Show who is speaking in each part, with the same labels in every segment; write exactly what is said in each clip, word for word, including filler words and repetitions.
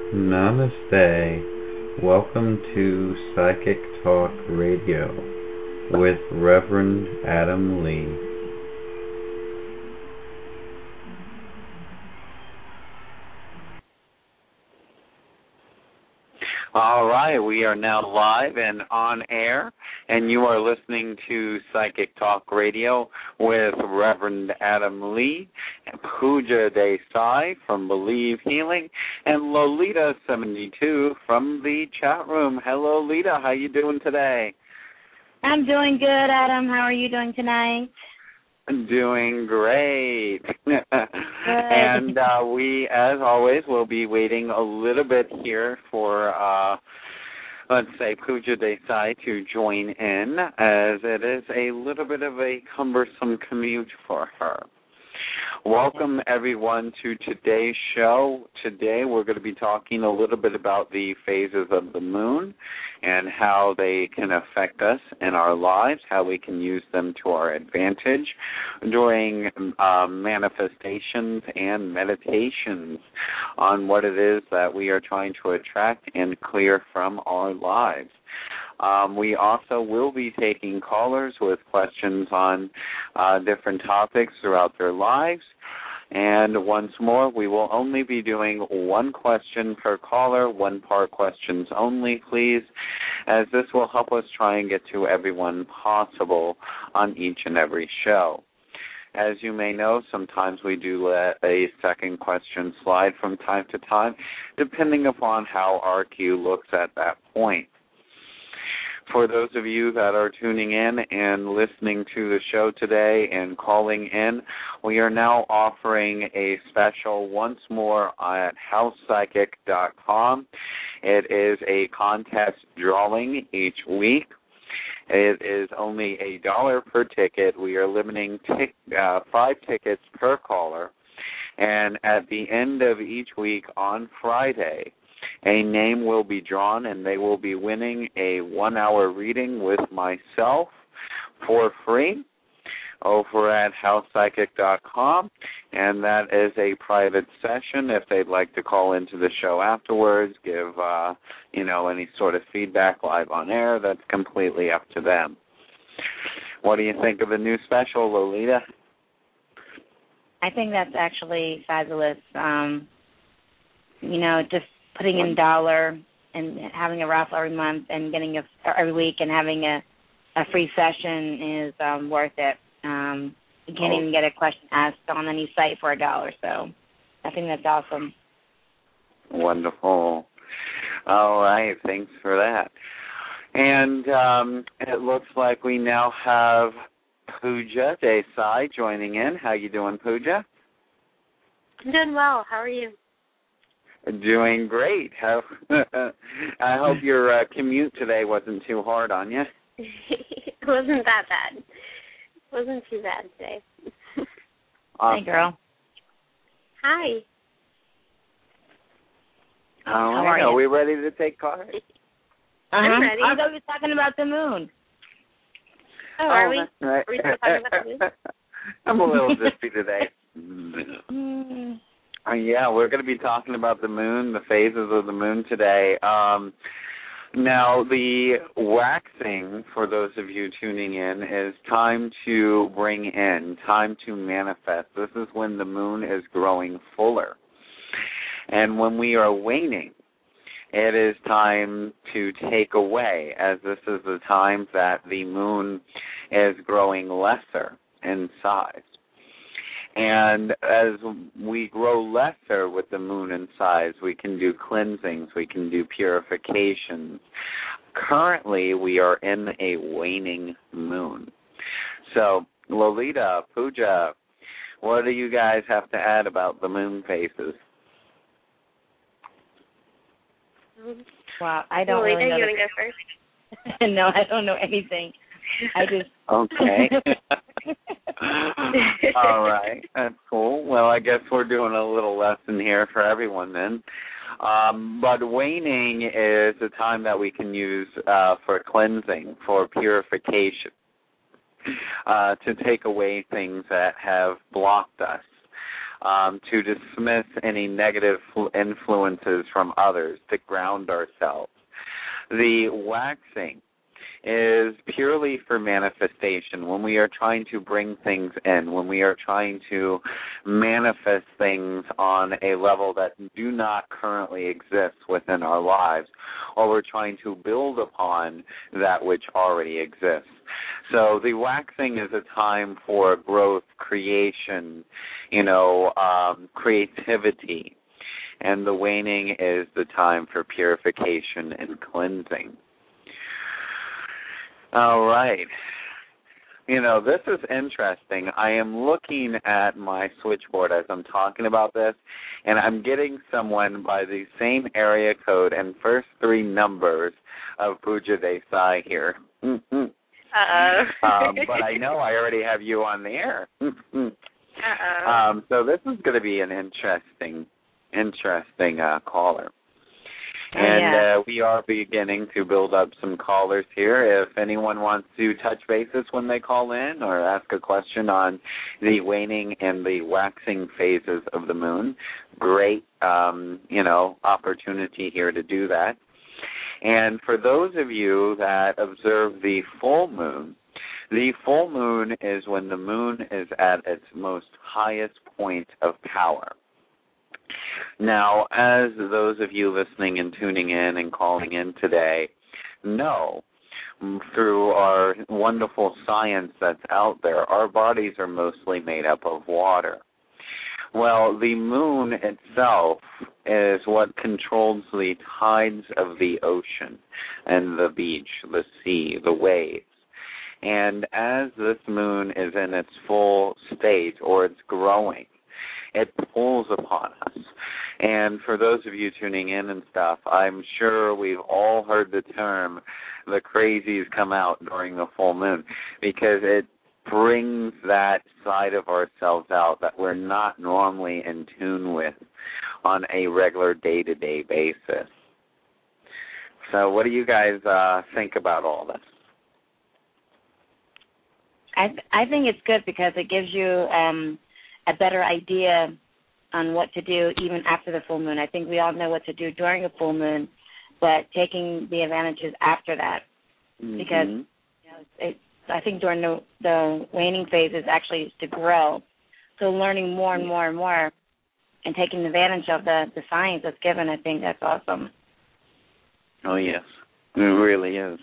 Speaker 1: Namaste. Welcome to Psychic Talk Radio with Reverend Adam Lee.
Speaker 2: All right, we are now live and on air, and you are listening to Psychic Talk Radio with Reverend Adam Lee, Pooja Desai from Believe Healing, and Lolita seventy-two from the chat room. Hello, Lita. How you doing today?
Speaker 3: I'm doing good, Adam. How are you doing tonight?
Speaker 2: Doing great. And uh, we, as always, will be waiting a little bit here for, uh, let's say, Pooja Desai to join in, as it is a little bit of a cumbersome commute for her. Welcome, everyone, to today's show. Today we're going to be talking a little bit about the phases of the moon and how they can affect us in our lives, how we can use them to our advantage during uh, manifestations and meditations on what it is that we are trying to attract and clear from our lives. Um, we also will be taking callers with questions on uh, different topics throughout their lives. And once more, we will only be doing one question per caller, one part questions only, please, as this will help us try and get to everyone possible on each and every show. As you may know, sometimes we do let a second question slide from time to time, depending upon how our queue looks at that point. For those of you that are tuning in and listening to the show today and calling in, we are now offering a special once more at house psychic dot com. It is a contest drawing each week. It is only a dollar per ticket. We are limiting tic- uh, five tickets per caller. And at the end of each week on Friday, a name will be drawn, and they will be winning a one-hour reading with myself for free over at house psychic dot com, and that is a private session. If they'd like to call into the show afterwards, give uh, you know any sort of feedback live on air, that's completely up to them. What do you think of the new special, Lolita?
Speaker 3: I think that's actually fabulous. Um, you know, just putting in a dollar and having a raffle every month and getting a every week and having a, a free session is um, worth it. Um, you can't oh. even get a question asked on any site for a dollar, so I think that's awesome.
Speaker 2: Wonderful. All right, thanks for that. And um, it looks like we now have Pooja Desai joining in. How you doing, Pooja?
Speaker 4: I'm doing well. How are you?
Speaker 2: Doing great. How, I hope your uh, commute today wasn't too hard on you.
Speaker 4: It wasn't that bad. It wasn't too bad today.
Speaker 2: Awesome.
Speaker 3: Hi, girl.
Speaker 4: Hi.
Speaker 2: All
Speaker 3: How
Speaker 2: right.
Speaker 3: are,
Speaker 2: Are
Speaker 3: you?
Speaker 2: we ready to take calls?
Speaker 3: Uh-huh.
Speaker 4: I'm ready.
Speaker 3: I thought we were talking about the moon.
Speaker 4: Oh, are
Speaker 2: oh,
Speaker 4: we?
Speaker 2: That's right.
Speaker 4: Are we still talking about the moon?
Speaker 2: I'm a little zippy today.
Speaker 3: Mm.
Speaker 2: Uh, yeah, we're going to be talking about the moon, the phases of the moon today. Um, now, the waxing, for those of you tuning in, is time to bring in, time to manifest. This is when the moon is growing fuller. And when we are waning, it is time to take away, as this is the time that the moon is growing lesser in size. And as we grow lesser with the moon in size, we can do cleansings, we can do purifications. Currently, we are in a waning moon. So, Lolita, Pooja, what do you guys have to add about the moon phases?
Speaker 3: Wow, I don't
Speaker 4: Lolita,
Speaker 3: really know.
Speaker 4: you want to go first?
Speaker 3: No, I don't know anything. I just...
Speaker 2: Okay. All right. That's cool. Well, I guess we're doing a little lesson here for everyone then. Um, but waning is a time that we can use uh, for cleansing, for purification, uh, to take away things that have blocked us. um, to dismiss any negative influences from others, to ground ourselves. The waxing is purely for manifestation. When we are trying to bring things in, when we are trying to manifest things on a level that do not currently exist within our lives, or we're trying to build upon that which already exists. So the waxing is a time for growth, creation, you know, um, creativity. And the waning is the time for purification and cleansing. All right. You know, this is interesting. I am looking at my switchboard as I'm talking about this, and I'm getting someone by the same area code and first three numbers of Pooja Desai here.
Speaker 4: Uh-oh.
Speaker 2: um, but I know I already have you on the air.
Speaker 4: Uh-oh.
Speaker 2: Um, so this is going to be an interesting, interesting uh, caller.
Speaker 3: Oh,
Speaker 2: and
Speaker 3: yeah.
Speaker 2: uh, we are beginning to build up some callers here. If anyone wants to touch bases when they call in or ask a question on the waning and the waxing phases of the moon, great, um, you know, opportunity here to do that. And for those of you that observe the full moon, the full moon is when the moon is at its most highest point of power. Now, as those of you listening and tuning in and calling in today know, through our wonderful science that's out there, our bodies are mostly made up of water. Well, the moon itself is what controls the tides of the ocean and the beach, the sea, the waves. And as this moon is in its full state or it's growing, it pulls upon us. And for those of you tuning in and stuff, I'm sure we've all heard the term, the crazies come out during the full moon, because it brings that side of ourselves out that we're not normally in tune with on a regular day-to-day basis. So what do you guys uh, think about all this?
Speaker 3: I I think it's good because it gives you um, a better idea on what to do even after the full moon. I think we all know what to do during a full moon, but taking the advantages after that,
Speaker 2: Mm-hmm.
Speaker 3: because you know, it, I think during the, the waning phase is actually to grow. So learning more and more and more and taking advantage of the, the science that's given, I think that's awesome.
Speaker 2: Oh, yes. It really is.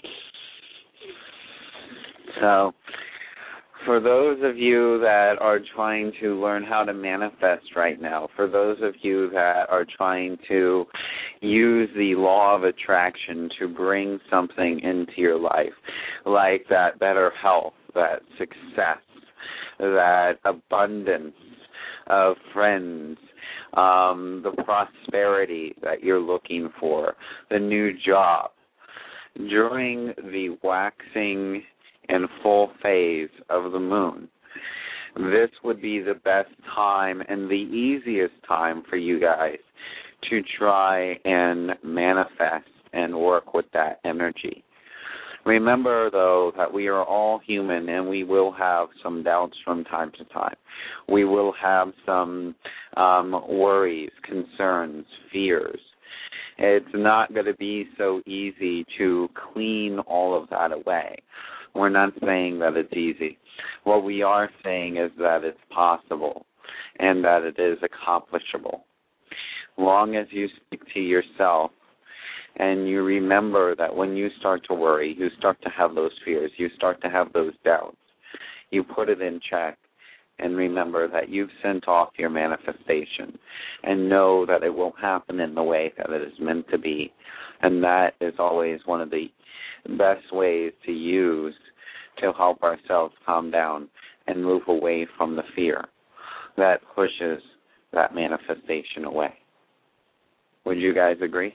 Speaker 2: So for those of you that are trying to learn how to manifest right now, for those of you that are trying to use the law of attraction to bring something into your life, like that better health, that success, that abundance of friends, um, the prosperity that you're looking for, the new job, during the waxing and full phase of the moon, this would be the best time and the easiest time for you guys to try and manifest and work with that energy. Remember, though, that we are all human and we will have some doubts from time to time. We will have some um, worries, concerns, fears. It's not going to be so easy to clean all of that away. We're not saying that it's easy. What we are saying is that it's possible and that it is accomplishable. Long as you speak to yourself and you remember that when you start to worry, you start to have those fears, you start to have those doubts, you put it in check and remember that you've sent off your manifestation and know that it will happen in the way that it is meant to be. And that is always one of the best ways to use to help ourselves calm down and move away from the fear that pushes that manifestation away. Would you guys agree?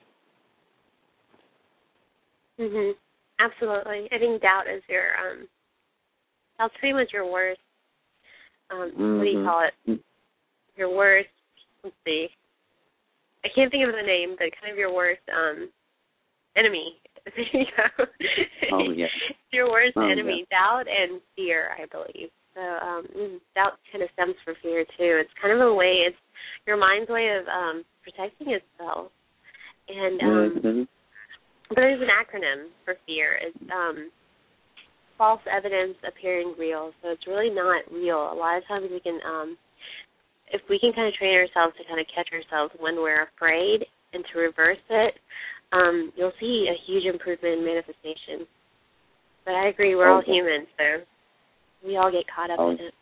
Speaker 4: Mhm. Absolutely. I think doubt is your um doubt's pretty much your worst um mm-hmm. what do you call it? Your worst let's see. I can't think of the name, but kind of your worst um enemy. There you go.
Speaker 2: Oh, yeah.
Speaker 4: Your worst
Speaker 2: oh,
Speaker 4: enemy,
Speaker 2: yeah.
Speaker 4: doubt and fear, I believe. So um, doubt kind of stems from fear too. It's kind of a way, it's your mind's way of um, protecting itself. And um,
Speaker 2: mm-hmm.
Speaker 4: but there's an acronym for fear. It's um, false evidence appearing real. So it's really not real. A lot of times we can, um, if we can kind of train ourselves to kind of catch ourselves when we're afraid and to reverse it, um, you'll see a huge improvement in manifestation. But I agree, we're
Speaker 2: okay.
Speaker 4: all humans, so we all get caught up
Speaker 2: oh.
Speaker 4: in it.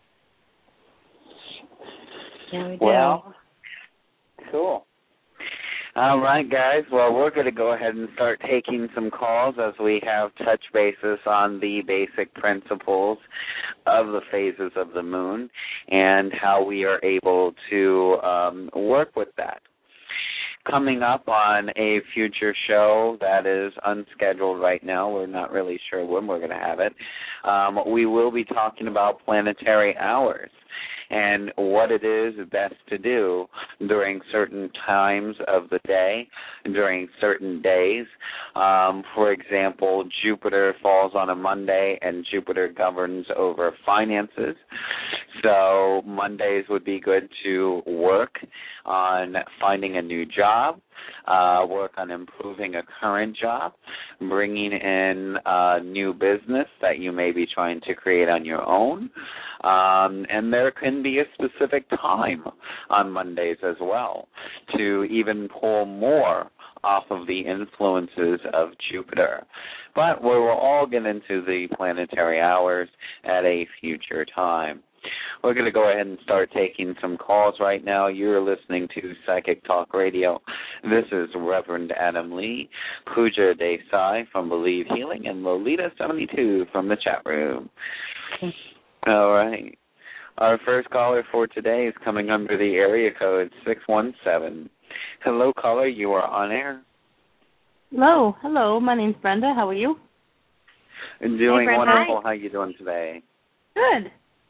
Speaker 3: Yeah, we do.
Speaker 2: Well, cool. All right, guys. Well, we're going to go ahead and start taking some calls as we have touch bases on the basic principles of the phases of the moon and how we are able to um, work with that. Coming up on a future show that is unscheduled right now, we're not really sure when we're going to have it, um, we will be talking about planetary hours and what it is best to do during certain times of the day, during certain days. Um, for example, Jupiter falls on a Monday, and Jupiter governs over finances. So Mondays would be good to work on finding a new job, uh, work on improving a current job, bringing in uh, new business that you may be trying to create on your own. Um, and there can be a specific time on Mondays as well to even pull more off of the influences of Jupiter. But we will all get into the planetary hours at a future time. We're going to go ahead and start taking some calls right now. You're listening to Psychic Talk Radio. This is Reverend Adam Lee, Pooja Desai from Believe Healing, and Lolita seventy-two from the chat room. All right. Our first caller for today is coming under the area code six one seven. Hello, caller. You are on air.
Speaker 5: Hello. Hello. My name's Brenda. How are you?
Speaker 2: Doing
Speaker 4: hey,
Speaker 2: wonderful.
Speaker 4: Hi.
Speaker 2: How are you doing today?
Speaker 5: Good.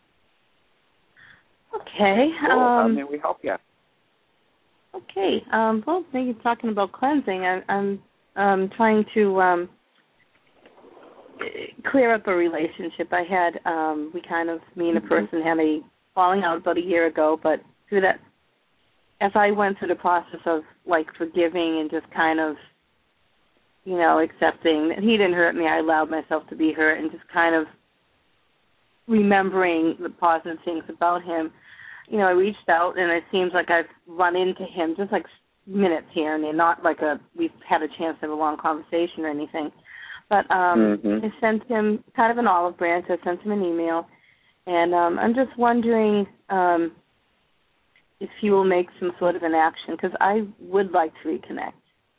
Speaker 5: Okay.
Speaker 2: Cool. How
Speaker 5: Um,
Speaker 2: may we help you?
Speaker 5: okay. Um, well, maybe talking about cleansing. I, I'm um, trying to um, clear up a relationship I had. Um, we kind of, me and a person had a falling out about a year ago, but through that, as I went through the process of, like, forgiving and just kind of, you know, accepting that he didn't hurt me, I allowed myself to be hurt, and just kind of remembering the positive things about him, you know, I reached out, and it seems like I've run into him just like minutes here and there, not like a, we've had a chance to have a long conversation or anything. But um,
Speaker 2: mm-hmm.
Speaker 5: I sent him kind of an olive branch. I sent him an email, and um, I'm just wondering um, if he will make some sort of an action, because I would like to reconnect.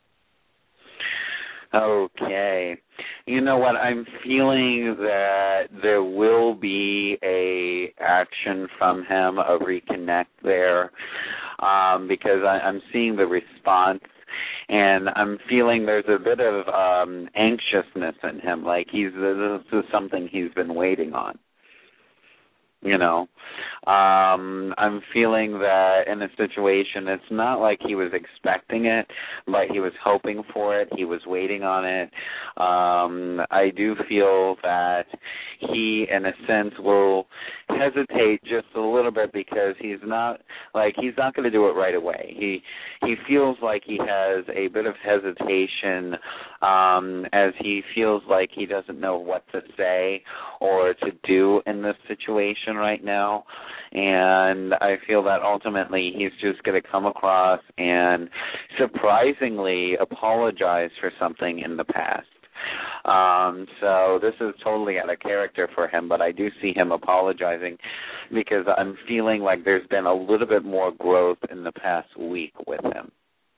Speaker 2: Okay. You know what? I'm feeling that there will be a action from him, a reconnect there, um, because I, I'm seeing the response, and I'm feeling there's a bit of um, anxiousness in him, like he's this is something he's been waiting on. You know, um, I'm feeling that in a situation, it's not like he was expecting it, but he was hoping for it. He was waiting on it. Um, I do feel that he, in a sense, will hesitate just a little bit because he's not like he's not going to do it right away. He he feels like he has a bit of hesitation um, as he feels like he doesn't know what to say or to do in this situation right now, and I feel that ultimately he's just going to come across and surprisingly apologize for something in the past. Um, so this is totally out of character for him, but I do see him apologizing because I'm feeling like there's been a little bit more growth in the past week with him.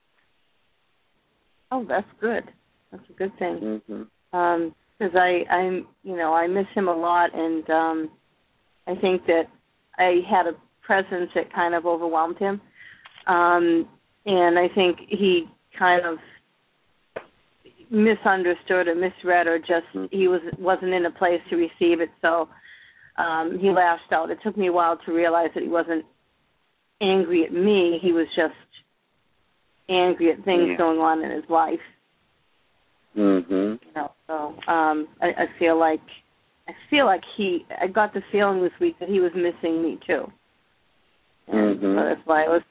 Speaker 5: Oh, that's good. That's a good thing.
Speaker 2: Mm-hmm.
Speaker 5: Um, because I, I'm, you know, I miss him a lot, and um, I think that I had a presence that kind of overwhelmed him, um, and I think he kind of misunderstood or misread, or just he was wasn't in a place to receive it, so um, he lashed out. It took me a while to realize that he wasn't angry at me; he was just angry at things
Speaker 2: yeah.
Speaker 5: going on in his life.
Speaker 2: Mm-hmm.
Speaker 5: You know, so um, I, I feel like I feel like he, I got the feeling this week that he was missing me too. And
Speaker 2: mm-hmm.
Speaker 5: so that's why I was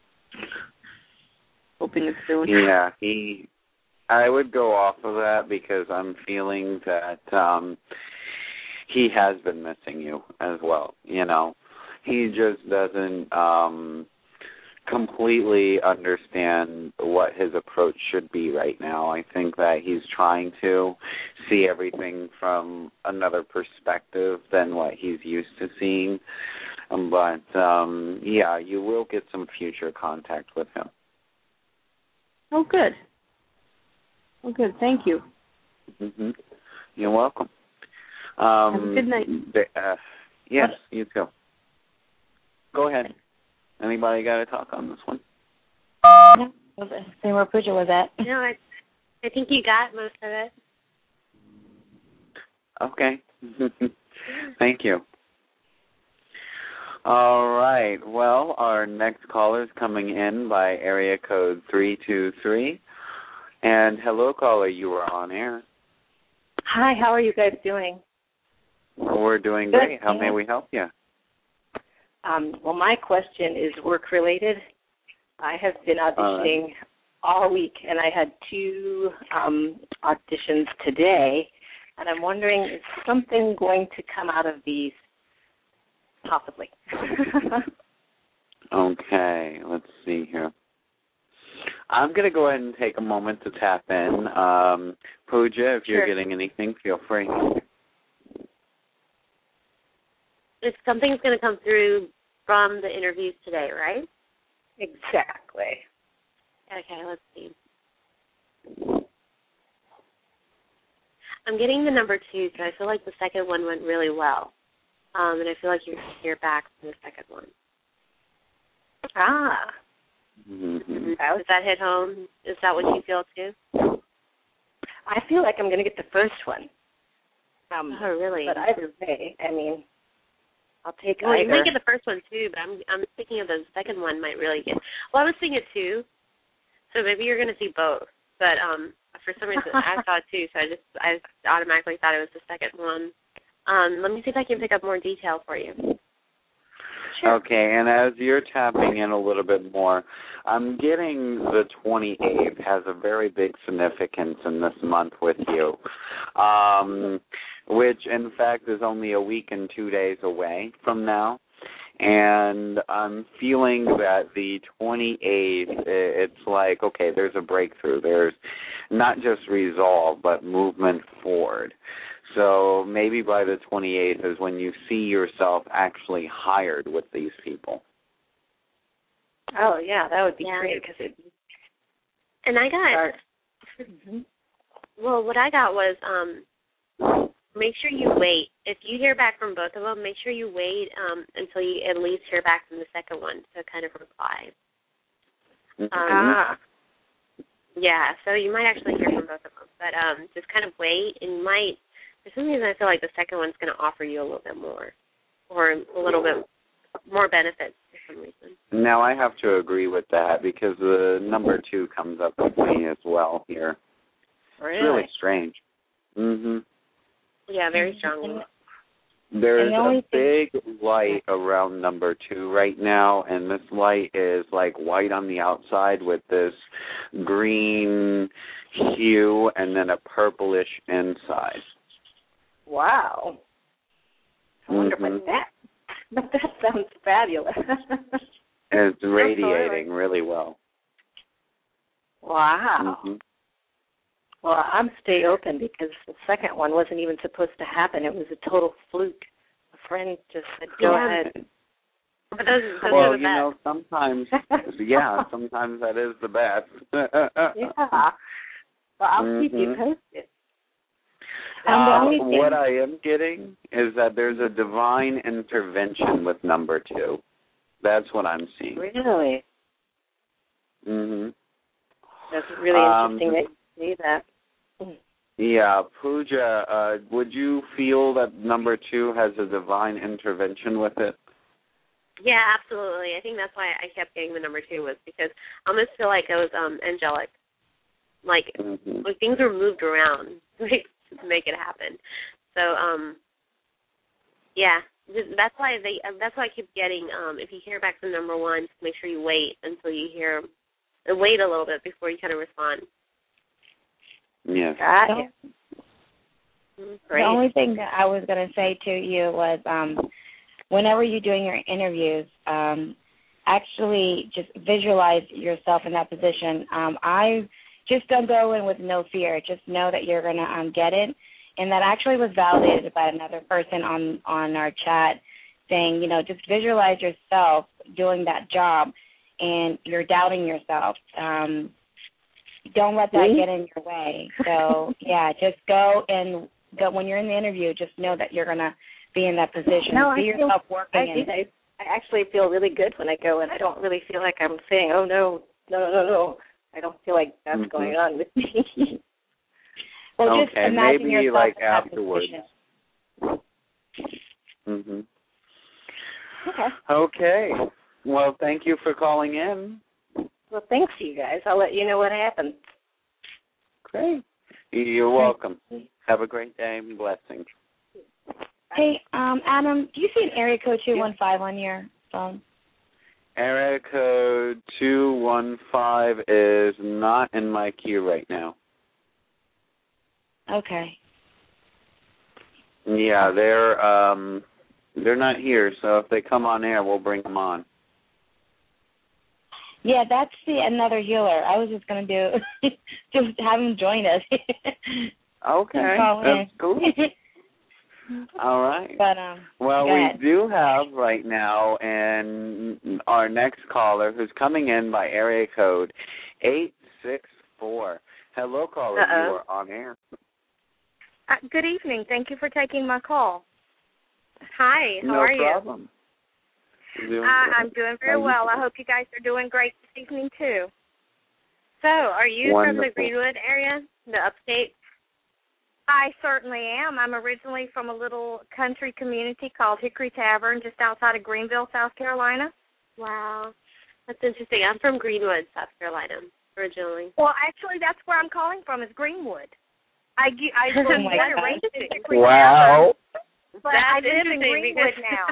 Speaker 5: hoping it's soon.
Speaker 2: Yeah, he, I would go off of that because I'm feeling that um, he has been missing you as well, you know. He just doesn't um, completely understand what his approach should be right now. I think that he's trying to see everything from another perspective than what he's used to seeing. But, um, yeah, you will get some future contact with him.
Speaker 5: Oh, good. Oh, good. Thank you.
Speaker 2: Mm-hmm. You're welcome. Um,
Speaker 5: Have a good night.
Speaker 2: Uh, yes, what? You too. Go ahead. Anybody got to talk on this one?
Speaker 3: No. Same where Pooja was at.
Speaker 4: No, I, I think you got most of it.
Speaker 2: Okay. Thank you. All right. Well, our next caller is coming in by area code three two three. And hello, caller. You are on air.
Speaker 6: Hi. How are you guys doing?
Speaker 2: We're doing
Speaker 6: Good.
Speaker 2: great. How may we help you?
Speaker 6: Um, well, my question is work-related. I have been auditioning uh, all week, and I had two um, auditions today, and I'm wondering, is something going to come out of these? Possibly.
Speaker 2: Okay, let's see here. I'm going to go ahead and take a moment to tap in. Um, Pooja, if you're
Speaker 6: Sure.
Speaker 2: getting anything, feel free.
Speaker 4: If something's going to come through from the interviews today, right?
Speaker 6: Exactly.
Speaker 4: Okay, let's see. I'm getting the number two, so I feel like the second one went really well. Um, and I feel like you're going to hear back from the second one.
Speaker 6: Ah.
Speaker 2: Mm-hmm.
Speaker 4: Does that hit home? Is that what you feel, too?
Speaker 6: I feel like I'm going to get the first one. Um,
Speaker 4: oh, really?
Speaker 6: But either way, I mean, I'll take
Speaker 4: well,
Speaker 6: either.
Speaker 4: you might get the first one, too, but I'm I'm thinking of the second one might really get. Well, I was thinking two, so maybe you're going to see both. But um, for some reason, I saw it, too, so I just I automatically thought it was the second one. Um, let me see if I can pick up more detail for you.
Speaker 2: Sure. Okay, and as you're tapping in a little bit more, I'm getting the twenty-eighth has a very big significance in this month with you, um, which, in fact, is only a week and two days away from now. And I'm feeling that the twenty-eighth, it's like, okay, there's a breakthrough. There's not just resolve, but movement forward. So maybe by the twenty-eighth is when you see yourself actually hired with these people.
Speaker 6: Oh, yeah, that would be
Speaker 4: yeah.
Speaker 6: great. Cause it
Speaker 4: and I got, mm-hmm. well, what I got was um, make sure you wait. If you hear back from both of them, make sure you wait um, until you at least hear back from the second one to kind of reply.
Speaker 2: Mm-hmm.
Speaker 4: Um,
Speaker 6: ah.
Speaker 4: Yeah, so you might actually hear from both of them. But um, just kind of wait, and you might, for some reason I feel like the second one's going to offer you a little bit more, or a little bit more benefits for some reason.
Speaker 2: Now, I have to agree with that because the number two comes up with me as well here.
Speaker 6: Really?
Speaker 2: It's really strange. Mm-hmm.
Speaker 4: Yeah, very strong.
Speaker 2: There's a big light around number two right now, and this light is like white on the outside with this green hue and then a purplish inside.
Speaker 6: Wow. I wonder
Speaker 2: mm-hmm.
Speaker 6: what that, but that sounds fabulous.
Speaker 2: It's radiating really well.
Speaker 6: Wow.
Speaker 2: Mm-hmm.
Speaker 6: Well, I'm stay open because the second one wasn't even supposed to happen. It was a total fluke. A friend just said, go
Speaker 2: yeah.
Speaker 6: ahead.
Speaker 4: But those, those
Speaker 2: well,
Speaker 4: are the
Speaker 2: you
Speaker 4: best.
Speaker 2: know, sometimes, yeah, sometimes that is the best.
Speaker 6: Yeah. Well, I'll
Speaker 2: mm-hmm.
Speaker 6: keep you posted.
Speaker 2: Uh, what I am getting is that there's a divine intervention with number two. That's what I'm seeing.
Speaker 6: Really?
Speaker 2: Mm-hmm.
Speaker 6: That's really
Speaker 2: um,
Speaker 6: interesting that you see that.
Speaker 2: Yeah, Pooja, uh, would you feel that number two has a divine intervention with it?
Speaker 4: Yeah, absolutely. I think that's why I kept getting the number two was because I almost feel like it was um, angelic. Like,
Speaker 2: mm-hmm.
Speaker 4: like things were moved around to make, to make it happen. So um, Yeah, that's why they. That's why I keep getting. Um, if you hear back from number one, just make sure you wait until you hear. Wait a little bit before you kind of respond.
Speaker 2: Yes.
Speaker 3: Got it.
Speaker 4: Great.
Speaker 3: The only thing that I was going to say to you was, um, whenever you're doing your interviews, um, actually just visualize yourself in that position. Um, I just don't go in with no fear. Just know that you're going to um, get it. And that actually was validated by another person on, on our chat saying, you know, just visualize yourself doing that job and you're doubting yourself. Um, don't let that get in your way. So, yeah, just go and go when you're in the interview, just know that you're going to be in that position.
Speaker 6: No,
Speaker 3: See
Speaker 6: I feel,
Speaker 3: yourself working
Speaker 6: I,
Speaker 3: in
Speaker 6: I, I actually feel really good when I go, and I don't really feel like I'm saying, oh, no, no, no, no, no. I don't feel like that's mm-hmm. going on with me.
Speaker 3: Well,
Speaker 2: okay,
Speaker 3: just imagine
Speaker 2: maybe
Speaker 3: yourself
Speaker 2: like
Speaker 3: in that
Speaker 2: afterwards.
Speaker 3: position.
Speaker 2: Mhm.
Speaker 6: Okay.
Speaker 2: Okay. Well, thank you for calling in.
Speaker 6: Well, thanks, you guys. I'll let you know what happens.
Speaker 2: Great. You're welcome. Have a great day and blessings.
Speaker 3: Hey, um, Adam, do you see an area code two one five on your phone?
Speaker 2: Area code two one five is not in my queue right now.
Speaker 3: Okay.
Speaker 2: Yeah, they're um, they're not here, so if they come on air, we'll bring them on.
Speaker 3: Yeah, that's the another healer. I was just gonna do just have him join us.
Speaker 2: Okay, that's cool. All right.
Speaker 3: But um,
Speaker 2: well,
Speaker 3: go
Speaker 2: we
Speaker 3: ahead.
Speaker 2: do have right now, and our next caller who's coming in by area code eight six four. Hello, caller.
Speaker 4: Uh-oh.
Speaker 2: You are on air.
Speaker 7: Uh, good evening. Thank you for taking my call.
Speaker 4: Hi. How
Speaker 2: no
Speaker 4: are
Speaker 2: problem.
Speaker 4: you?
Speaker 2: Doing
Speaker 7: Uh, I'm doing very well. I hope you guys are doing great this evening, too.
Speaker 4: So, are you
Speaker 2: Wonderful.
Speaker 4: from the Greenwood area, the upstate?
Speaker 7: I certainly am. I'm originally from a little country community called Hickory Tavern just outside of Greenville, South Carolina.
Speaker 4: Wow. That's interesting. I'm from Greenwood, South Carolina, originally.
Speaker 7: Well, actually, that's where I'm calling from is Greenwood. I, I was
Speaker 3: Oh my
Speaker 7: born and
Speaker 3: God.
Speaker 7: raised in Hickory
Speaker 2: Wow.
Speaker 7: Tavern, but
Speaker 4: That's
Speaker 7: I live in Greenwood
Speaker 4: because...
Speaker 7: now.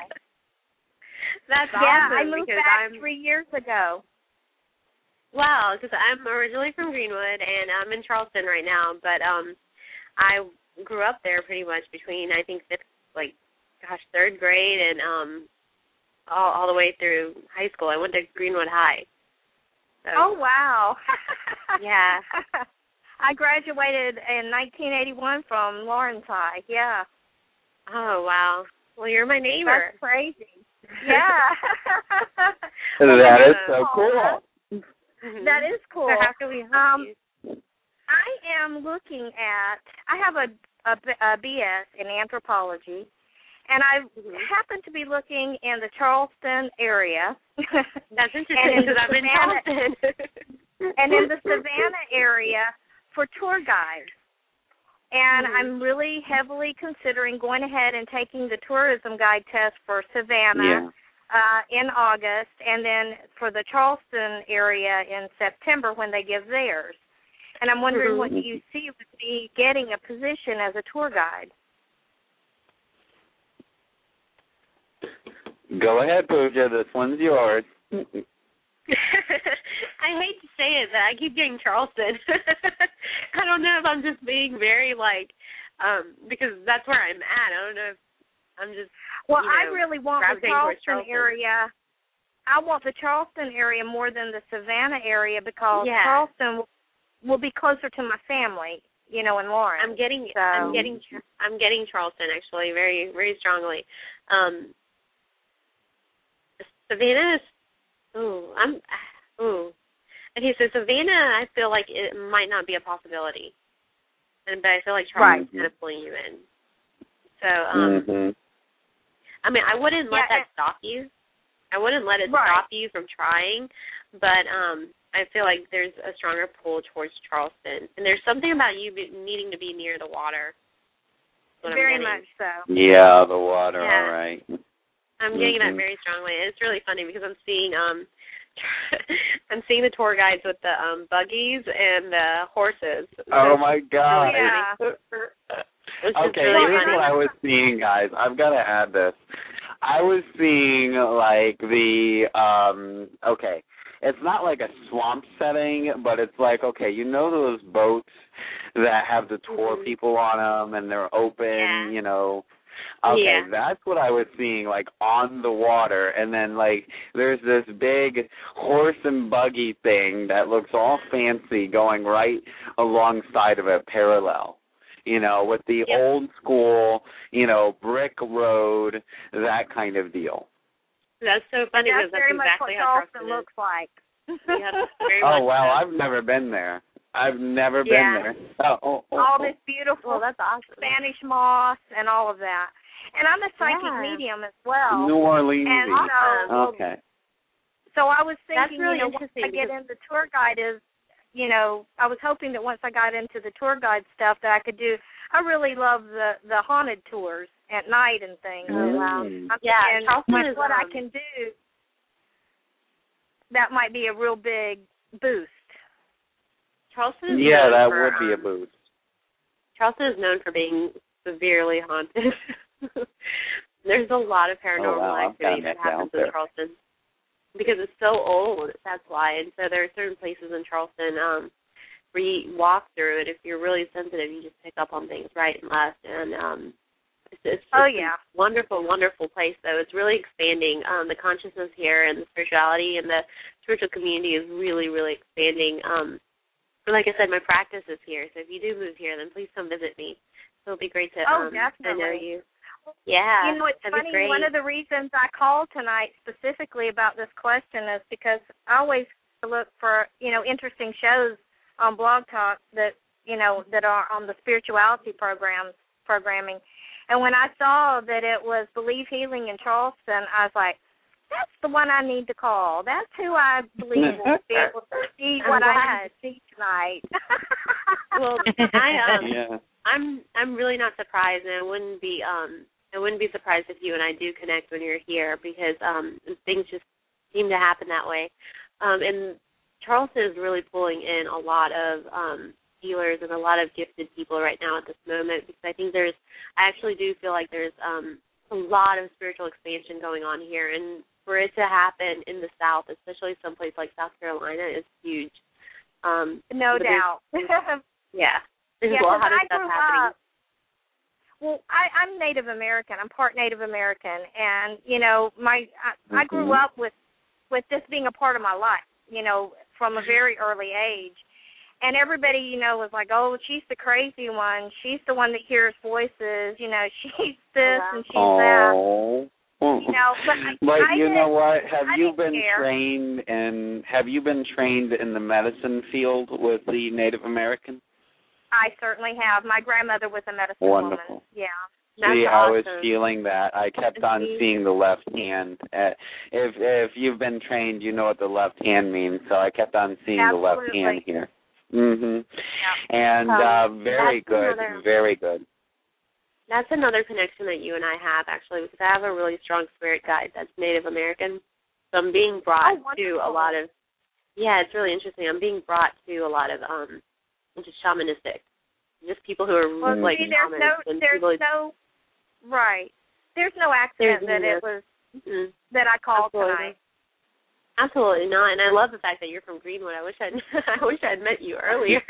Speaker 4: That's
Speaker 7: yeah,
Speaker 4: awesome.
Speaker 7: I moved
Speaker 4: because
Speaker 7: back
Speaker 4: I'm...
Speaker 7: three years ago.
Speaker 4: Wow, because I'm originally from Greenwood, and I'm in Charleston right now, but um, I grew up there pretty much between, I think, fifth, like, gosh, third grade and um, all, all the way through high school. I went to Greenwood High. So,
Speaker 7: Oh, wow.
Speaker 4: yeah.
Speaker 7: I graduated in nineteen eighty-one from Lawrence High, yeah.
Speaker 4: Oh, wow. Well, you're my neighbor.
Speaker 7: That's crazy. Yeah.
Speaker 2: That is so cool.
Speaker 4: Mm-hmm.
Speaker 7: That is cool.
Speaker 4: So how can we help
Speaker 7: um,
Speaker 4: you?
Speaker 7: I am looking at, I have a, a, a B S in anthropology, and I
Speaker 4: mm-hmm.
Speaker 7: happen to be looking in the Charleston area.
Speaker 4: That's interesting because I'm in Charleston.
Speaker 7: And in the Savannah area for tour guides. And
Speaker 4: mm-hmm.
Speaker 7: I'm really heavily considering going ahead and taking the tourism guide test for Savannah
Speaker 2: Yeah.
Speaker 7: uh, in August, and then for the Charleston area in September when they give theirs. And I'm wondering
Speaker 4: mm-hmm.
Speaker 7: what you see with me getting a position as a tour guide.
Speaker 2: Go ahead, Pooja. This one's yours.
Speaker 4: I hate to say it, but I keep getting Charleston. I don't know if I'm just being very, like, um, because that's where I'm at. I don't know if I'm just,
Speaker 7: Well,
Speaker 4: you know,
Speaker 7: I really want the
Speaker 4: gravitating towards
Speaker 7: Charleston,
Speaker 4: Charleston
Speaker 7: area. I want the Charleston area more than the Savannah area because
Speaker 4: Yeah.
Speaker 7: Charleston will, will be closer to my family, you know, in Lawrence.
Speaker 4: I'm getting,
Speaker 7: So-
Speaker 4: I'm getting, I'm getting Charleston actually very, very strongly. Um, Savannah is, ooh, I'm, ooh. Okay, so Savannah, I feel like it might not be a possibility, and but I feel like Charleston's
Speaker 7: Right.
Speaker 4: kind of pulling you in. So, um,
Speaker 2: mm-hmm.
Speaker 4: I mean, I wouldn't let
Speaker 7: Yeah,
Speaker 4: that stop you. I wouldn't let it
Speaker 7: Right.
Speaker 4: stop you from trying, but um, I feel like there's a stronger pull towards Charleston, and there's something about you be, needing to be near the water. What
Speaker 7: Very
Speaker 4: I'm
Speaker 7: much so.
Speaker 2: Yeah, the water,
Speaker 4: Yeah.
Speaker 2: all right.
Speaker 4: I'm getting
Speaker 2: mm-hmm.
Speaker 4: that very strongly. And it's really funny because I'm seeing um, I'm seeing the tour guides with the um buggies and the horses.
Speaker 2: Oh,
Speaker 4: So
Speaker 2: my God.
Speaker 7: Yeah.
Speaker 2: Okay,
Speaker 4: really
Speaker 2: here's
Speaker 4: funny.
Speaker 2: what I was seeing, guys. I've got to add this. I was seeing, like, the, um, okay, it's not like a swamp setting, but it's like, okay, you know those boats that have the tour
Speaker 4: mm-hmm.
Speaker 2: people on them and they're open,
Speaker 4: yeah.
Speaker 2: you know? Okay,
Speaker 4: yeah.
Speaker 2: that's what I was seeing, like, on the water. And then, like, there's this big horse and buggy thing that looks all fancy going right alongside of it, parallel. You know, with the
Speaker 4: yep.
Speaker 2: old school, you know, brick road, that kind of deal.
Speaker 4: That's so funny
Speaker 7: that's
Speaker 4: because that's
Speaker 7: very
Speaker 4: exactly
Speaker 7: much
Speaker 4: how
Speaker 7: what
Speaker 4: Charleston
Speaker 7: looks like.
Speaker 4: Yep, very
Speaker 2: oh,
Speaker 4: much
Speaker 2: well,
Speaker 4: so.
Speaker 2: I've never been there. I've never
Speaker 7: yeah.
Speaker 2: been there. Oh, oh, oh,
Speaker 7: all
Speaker 2: oh.
Speaker 7: this beautiful
Speaker 4: well, that's awesome.
Speaker 7: Spanish moss and all of that. And I'm a psychic
Speaker 4: yeah.
Speaker 7: medium as well.
Speaker 2: New Orleans.
Speaker 7: And so,
Speaker 2: okay.
Speaker 7: So I was thinking,
Speaker 4: That's really
Speaker 7: you know, once I get into tour guide is, you know, I was hoping that once I got into the tour guide stuff that I could do. I really love the the haunted tours at night and things.
Speaker 2: Oh,
Speaker 4: wow.
Speaker 2: mm.
Speaker 7: Yeah,
Speaker 4: and Charleston is
Speaker 7: what
Speaker 4: um,
Speaker 7: I can do. That might be a real big boost.
Speaker 4: Charleston is
Speaker 2: Yeah,
Speaker 4: known
Speaker 2: that
Speaker 4: for,
Speaker 2: would be a
Speaker 4: um,
Speaker 2: boost.
Speaker 4: Charleston is known for being severely haunted. There's a lot of paranormal
Speaker 2: oh, wow.
Speaker 4: activity that happens in Charleston because it's so old. That's why. And so there are certain places in Charleston um, where you walk through it. If you're really sensitive, you just pick up on things right and left. And um, it's, it's just
Speaker 7: oh yeah,
Speaker 4: a wonderful, wonderful place. Though it's really expanding. Um, the consciousness here and the spirituality and the spiritual community is really, really expanding. Um, like I said, my practice is here. So if you do move here, then please come visit me. So it'll be great to,
Speaker 7: oh,
Speaker 4: um,
Speaker 7: definitely.
Speaker 4: to know you. Yeah.
Speaker 7: You know, it's
Speaker 4: that'd be
Speaker 7: funny.
Speaker 4: great.
Speaker 7: One of the reasons I called tonight specifically about this question is because I always look for, you know, interesting shows on Blog Talk that, you know, that are on the spirituality programs programming. And when I saw that it was Believe Healing in Charleston, I was like, that's the one I need to call. That's who I believe will be able to see what I had to see tonight.
Speaker 4: Well, I um,
Speaker 2: yeah.
Speaker 4: I'm I'm really not surprised, and I wouldn't be um I wouldn't be surprised if you and I do connect when you're here because um things just seem to happen that way. Um, and Charleston is really pulling in a lot of um, healers and a lot of gifted people right now at this moment because I think there's I actually do feel like there's um a lot of spiritual expansion going on here, and for it to happen in the South, especially someplace like South Carolina, is huge. Um,
Speaker 7: no doubt.
Speaker 4: yeah. There's
Speaker 7: yeah,
Speaker 4: a lot of
Speaker 7: I
Speaker 4: stuff
Speaker 7: grew
Speaker 4: happening.
Speaker 7: Up, well, I, I'm Native American. I'm part Native American, and you know, my I, mm-hmm. I grew up with with this being a part of my life. You know, from a very early age, and everybody, you know, was like, "Oh, she's the crazy one. She's the one that hears voices. You know, she's this wow. and she's
Speaker 2: oh.
Speaker 7: that." You know, but,
Speaker 2: but
Speaker 7: I
Speaker 2: you know what? Have
Speaker 7: I
Speaker 2: you been
Speaker 7: care.
Speaker 2: trained in Have you been trained in the medicine field with the Native American?
Speaker 7: I certainly have. My grandmother was a medicine
Speaker 2: Wonderful.
Speaker 7: woman. Yeah.
Speaker 4: That's
Speaker 2: See,
Speaker 4: awesome.
Speaker 2: I was feeling that. I kept on seeing the left hand. Uh, if if you've been trained, you know what the left hand means. So I kept on seeing
Speaker 7: Absolutely.
Speaker 2: the left hand here. Mhm.
Speaker 7: Yeah.
Speaker 2: And
Speaker 4: um,
Speaker 2: uh, very good,
Speaker 4: another,
Speaker 2: very good.
Speaker 4: That's another connection that you and I have actually, because I have a really strong spirit guide that's Native American. So I'm being brought
Speaker 7: oh,
Speaker 4: to a lot of. Yeah, it's really interesting. I'm being brought to a lot of um, just shamanistic, just people who are
Speaker 7: well,
Speaker 4: like
Speaker 7: see, there's
Speaker 4: shamans.
Speaker 7: no,
Speaker 4: and
Speaker 7: there's
Speaker 4: people,
Speaker 7: no, right. There's no accident
Speaker 4: there's
Speaker 7: that it was
Speaker 4: mm-hmm.
Speaker 7: that I called
Speaker 4: Absolutely.
Speaker 7: tonight.
Speaker 4: Absolutely not, and I love the fact that you're from Greenwood. I wish I'd, I wish I'd met you earlier.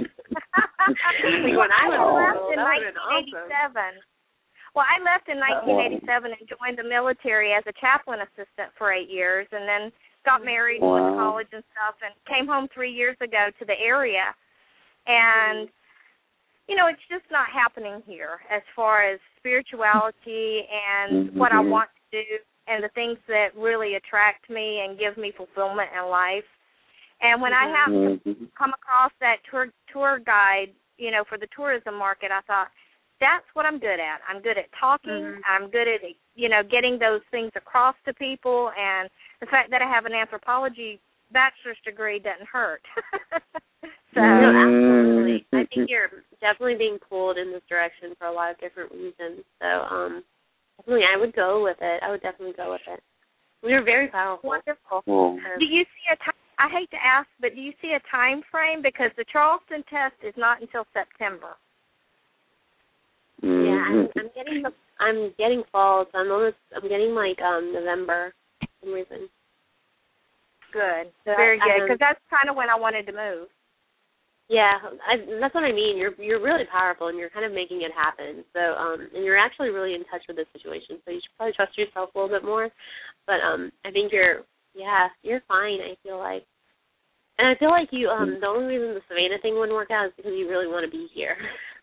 Speaker 7: Well,
Speaker 4: when I
Speaker 7: I
Speaker 4: was
Speaker 7: left
Speaker 4: little,
Speaker 7: in
Speaker 4: that
Speaker 7: nineteen eighty-seven.
Speaker 4: Awesome.
Speaker 7: Well, I left in nineteen eighty-seven and joined the military as a chaplain assistant for eight years, and then got married,
Speaker 2: wow.
Speaker 7: went to college and stuff, and came home three years ago to the area. And you know, it's just not happening here as far as spirituality and mm-hmm. what I want to do and the things that really attract me and give me fulfillment in life. And when mm-hmm. I have to come across that tour tour guide, you know, for the tourism market, I thought, that's what I'm good at. I'm good at talking. Mm-hmm. I'm good at, you know, getting those things across to people. And the fact that I have an anthropology bachelor's degree doesn't hurt. So,
Speaker 4: no, absolutely. I think you're definitely being pulled in this direction for a lot of different reasons. So, um, definitely, I would go with it. I would definitely go with it. We are very powerful.
Speaker 7: Wonderful.
Speaker 2: Cool.
Speaker 7: Do you see a time? I hate to ask, but do you see a time frame? Because the Charleston test is not until September.
Speaker 2: Mm.
Speaker 4: I'm, I'm getting the, I'm getting fall, so I'm almost I'm getting like um November for some reason.
Speaker 7: Good,
Speaker 4: so
Speaker 7: very
Speaker 4: I,
Speaker 7: good,
Speaker 4: um,
Speaker 7: because that's kind of when I wanted to move.
Speaker 4: Yeah, I, that's what I mean. You're you're really powerful, and you're kind of making it happen. So, um, and you're actually really in touch with the situation. So you should probably trust yourself a little bit more. But um, I think you're, yeah, you're fine. I feel like, and I feel like you. Um, the only reason the Savannah thing wouldn't work out is because you really want to be here.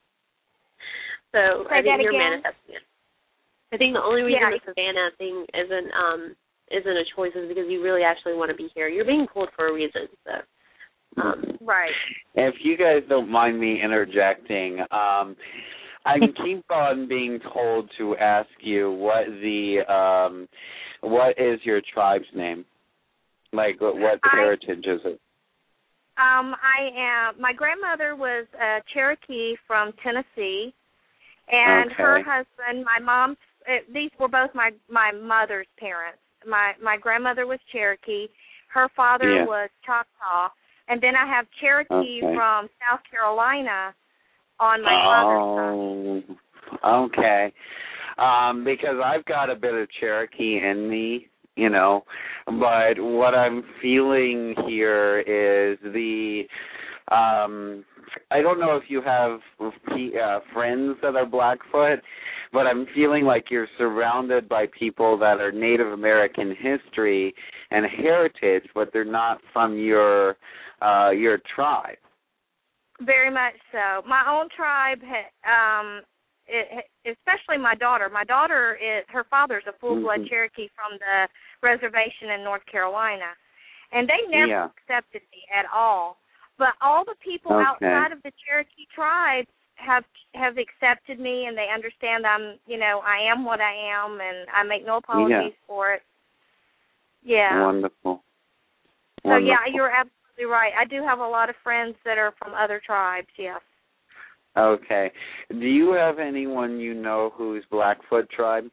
Speaker 4: So
Speaker 7: Say
Speaker 4: I think
Speaker 7: that
Speaker 4: you're
Speaker 7: again?
Speaker 4: manifesting it. I think the only reason
Speaker 7: Yeah.
Speaker 4: the Savannah thing isn't um isn't a choice is because you really actually want to be here. You're being pulled for a reason. So. Um,
Speaker 7: right.
Speaker 2: If you guys don't mind me interjecting, um, I keep on being told to ask you what the um, what is your tribe's name? Like, what, what
Speaker 7: I,
Speaker 2: heritage is it?
Speaker 7: Um, I am. My grandmother was a Cherokee from Tennessee, and
Speaker 2: Okay.
Speaker 7: her husband, my mom's. Uh, these were both my my mother's parents. My my grandmother was Cherokee. Her father
Speaker 2: Yeah.
Speaker 7: was Choctaw. And then I have Cherokee
Speaker 2: Okay.
Speaker 7: from South Carolina on my
Speaker 2: oh,
Speaker 7: father's side.
Speaker 2: okay. Um, because I've got a bit of Cherokee in me, you know, but what I'm feeling here is the, um, I don't know if you have uh, friends that are Blackfoot, but I'm feeling like you're surrounded by people that are Native American history and heritage, but they're not from your uh, your tribe.
Speaker 7: Very much so. My own tribe, um, it, especially my daughter. My daughter is her father's a full-blood
Speaker 2: Mm-hmm.
Speaker 7: Cherokee from the reservation in North Carolina, and they never
Speaker 2: Yeah.
Speaker 7: accepted me at all. But all the people
Speaker 2: Okay.
Speaker 7: outside of the Cherokee tribe have have accepted me, and they understand I'm, you know, I am what I am, and I make no apologies
Speaker 2: Yeah.
Speaker 7: for it. Yeah.
Speaker 2: Wonderful.
Speaker 7: So
Speaker 2: Wonderful.
Speaker 7: yeah, you're absolutely right. I do have a lot of friends that are from other tribes. Yes.
Speaker 2: Okay. Do you have anyone you know who's Blackfoot tribe?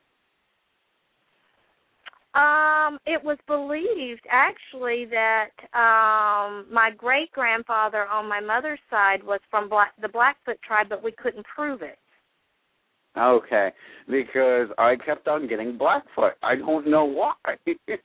Speaker 7: Um, it was believed actually that um my great grandfather on my mother's side was from Black, the Blackfoot tribe, but we couldn't prove it.
Speaker 2: Okay, because I kept on getting Blackfoot. I don't know why. It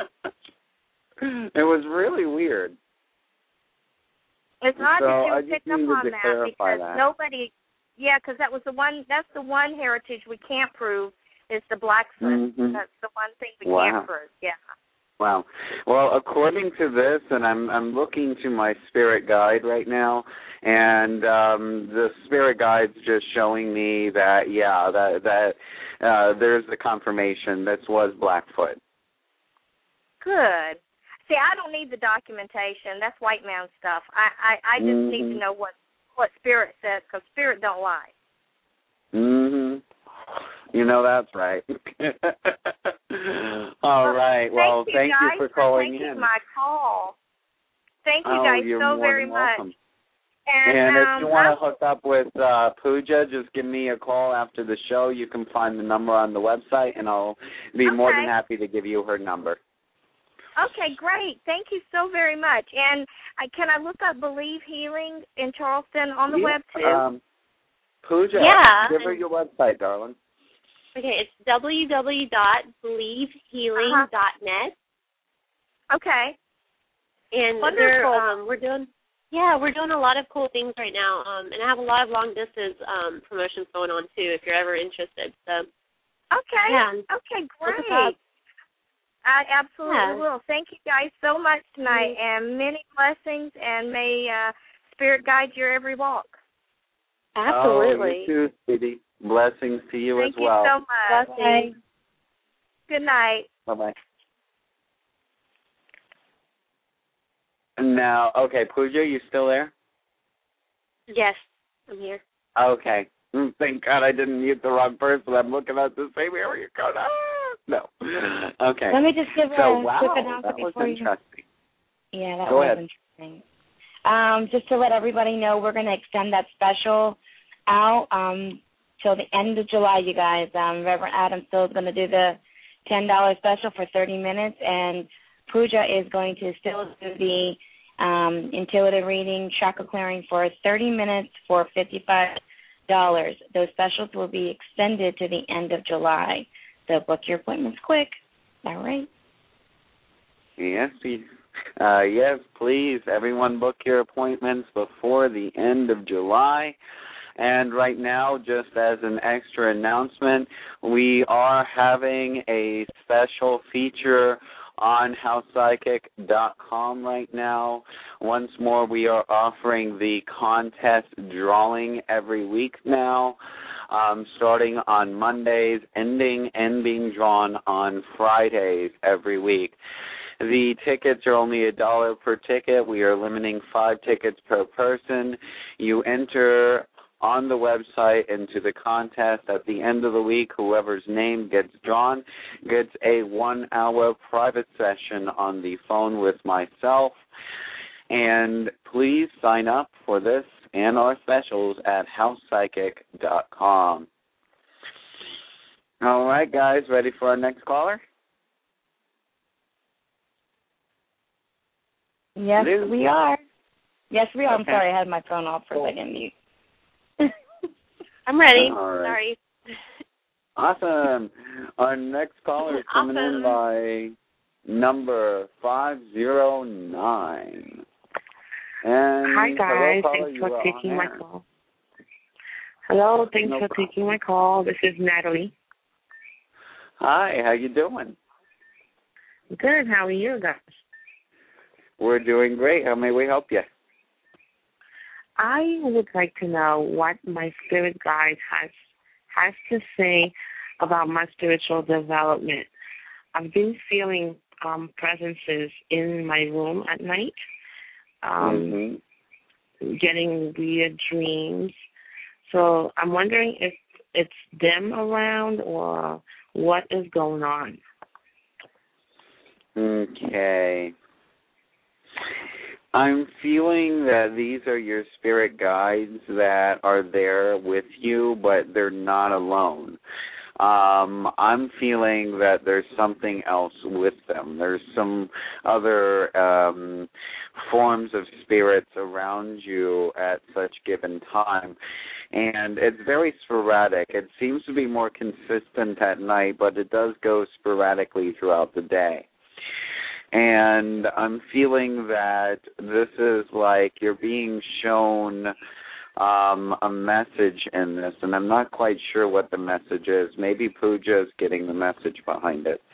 Speaker 2: was really weird.
Speaker 7: It's odd
Speaker 2: So
Speaker 7: that
Speaker 2: I
Speaker 7: you
Speaker 2: just
Speaker 7: picked up
Speaker 2: needed
Speaker 7: on
Speaker 2: to
Speaker 7: that
Speaker 2: clarify
Speaker 7: because
Speaker 2: that.
Speaker 7: nobody. Yeah, because that was the one. That's the one heritage we can't prove is the Blackfoot.
Speaker 2: Mm-hmm.
Speaker 7: That's the one thing we
Speaker 2: Wow.
Speaker 7: can't prove. Yeah.
Speaker 2: Wow. Well, according to this, and I'm I'm looking to my spirit guide right now, and um, the spirit guide's just showing me that yeah, that that uh, there's the confirmation. This was Blackfoot.
Speaker 7: Good. See, I don't need the documentation. That's white man stuff. I I, I just
Speaker 2: mm-hmm.
Speaker 7: need to know what what spirit says, because spirit don't lie.
Speaker 2: Mhm. You know that's right. All right. Well,
Speaker 7: thank you,
Speaker 2: thank you
Speaker 7: guys,
Speaker 2: for calling
Speaker 7: for taking
Speaker 2: in.
Speaker 7: my call. Thank you
Speaker 2: oh,
Speaker 7: guys
Speaker 2: you're
Speaker 7: so
Speaker 2: more
Speaker 7: very
Speaker 2: than
Speaker 7: much.
Speaker 2: welcome.
Speaker 7: And,
Speaker 2: And
Speaker 7: um,
Speaker 2: if you want to hook up with uh, Pooja, just give me a call after the show. You can find the number on the website, and I'll be
Speaker 7: okay.
Speaker 2: more than happy to give you her number.
Speaker 7: Okay, great. Thank you so very much. And I, can I look up Believe Healing in Charleston on the
Speaker 2: yeah.
Speaker 7: web, too?
Speaker 2: Um, Pooja,
Speaker 4: Yeah.
Speaker 2: give her your website, darling.
Speaker 4: Okay, it's w w w dot believe healing dot net.
Speaker 7: Uh-huh. Okay.
Speaker 4: And
Speaker 7: Wonderful.
Speaker 4: um, we're doing, yeah, we're doing a lot of cool things right now. Um, and I have a lot of long distance um, promotions going on too, if you're ever interested. So.
Speaker 7: Okay.
Speaker 4: Yeah.
Speaker 7: Okay,
Speaker 4: Look us
Speaker 7: great.
Speaker 4: up.
Speaker 7: I absolutely
Speaker 4: Yeah.
Speaker 7: will. Thank you guys so much tonight, and many blessings, and may uh, Spirit guide your every walk.
Speaker 4: Absolutely.
Speaker 2: Oh, you too, sweetie. Blessings to you
Speaker 7: Thank
Speaker 2: as well.
Speaker 7: you so much.
Speaker 4: Blessings.
Speaker 7: Good night.
Speaker 2: Bye-bye. Now, okay, Pooja, you still there?
Speaker 4: Yes, I'm here.
Speaker 2: Okay. Mm, Thank God I didn't mute the wrong person. I'm looking at the same area code. Ah, no. Okay.
Speaker 3: Let me just give
Speaker 2: so,
Speaker 3: a
Speaker 2: wow,
Speaker 3: quick announcement
Speaker 2: that was
Speaker 3: before you.
Speaker 2: interesting.
Speaker 3: Yeah, that
Speaker 2: Go
Speaker 3: was
Speaker 2: ahead.
Speaker 3: interesting. Um, just to let everybody know, we're going to extend that special out um, till the end of July, you guys. Um, Reverend Adam still is going to do the ten dollars special for thirty minutes, and Pooja is going to still do the um, intuitive reading, chakra clearing for thirty minutes for fifty-five dollars. Those specials will be extended to the end of July. So book your appointments quick. All right.
Speaker 2: Yes, please. Uh, yes, please. Everyone book your appointments before the end of July. And right now, just as an extra announcement, we are having a special feature on house psychic dot com right now. Once more, we are offering the contest drawing every week now, um, starting on Mondays, ending and being drawn on Fridays every week. The tickets are only a dollar per ticket. We are limiting five tickets per person. You enter on the website into the contest. At the end of the week, whoever's name gets drawn gets a one-hour private session on the phone with myself. And please sign up for this and our specials at house psychic dot com. All right, guys, ready for our next caller?
Speaker 3: Yes,
Speaker 2: Liz?
Speaker 3: we are. Yes, we are.
Speaker 2: Okay.
Speaker 3: I'm sorry, I had my phone off for a second mute.
Speaker 4: I'm ready.
Speaker 2: All right.
Speaker 4: Sorry.
Speaker 2: Awesome. Our next caller is coming
Speaker 4: Awesome.
Speaker 2: in by number five zero nine. And
Speaker 8: Hi, guys.
Speaker 2: hello, caller,
Speaker 8: Thanks
Speaker 2: you
Speaker 8: for
Speaker 2: are
Speaker 8: taking
Speaker 2: on
Speaker 8: my
Speaker 2: air.
Speaker 8: call. Hello. Thanks
Speaker 2: No
Speaker 8: for
Speaker 2: problem.
Speaker 8: taking my call. This is Natalie.
Speaker 2: Hi, how you doing?
Speaker 8: Good. How are you guys?
Speaker 2: We're doing great. How may we help you?
Speaker 8: I would like to know what my spirit guide has has to say about my spiritual development. I've been feeling um, presences in my room at night, um, mm-hmm. getting weird dreams. So I'm wondering if it's them around or what is going on.
Speaker 2: Okay. I'm feeling that these are your spirit guides that are there with you, but they're not alone. Um, I'm feeling that there's something else with them. There's some other um, forms of spirits around you at such given time. And it's very sporadic. It seems to be more consistent at night, but it does go sporadically throughout the day. And I'm feeling that this is like you're being shown um, a message in this, and I'm not quite sure what the message is. Maybe Pooja is getting the message behind it.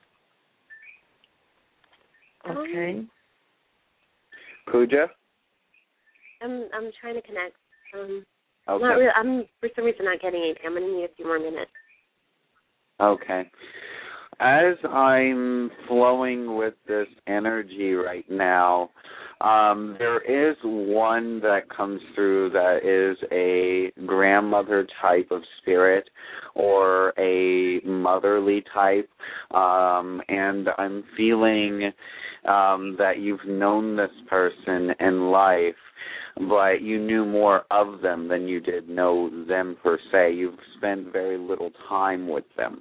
Speaker 8: Okay.
Speaker 2: Pooja?
Speaker 4: I'm I'm trying to connect. Um,
Speaker 2: Okay.
Speaker 4: Not really. I'm for some reason not getting anything. I'm gonna need a few more minutes.
Speaker 2: Okay. As I'm flowing with this energy right now, um, there is one that comes through that is a grandmother type of spirit or a motherly type, um, and I'm feeling um, that you've known this person in life, but you knew more of them than you did know them per se. You've spent very little time with them.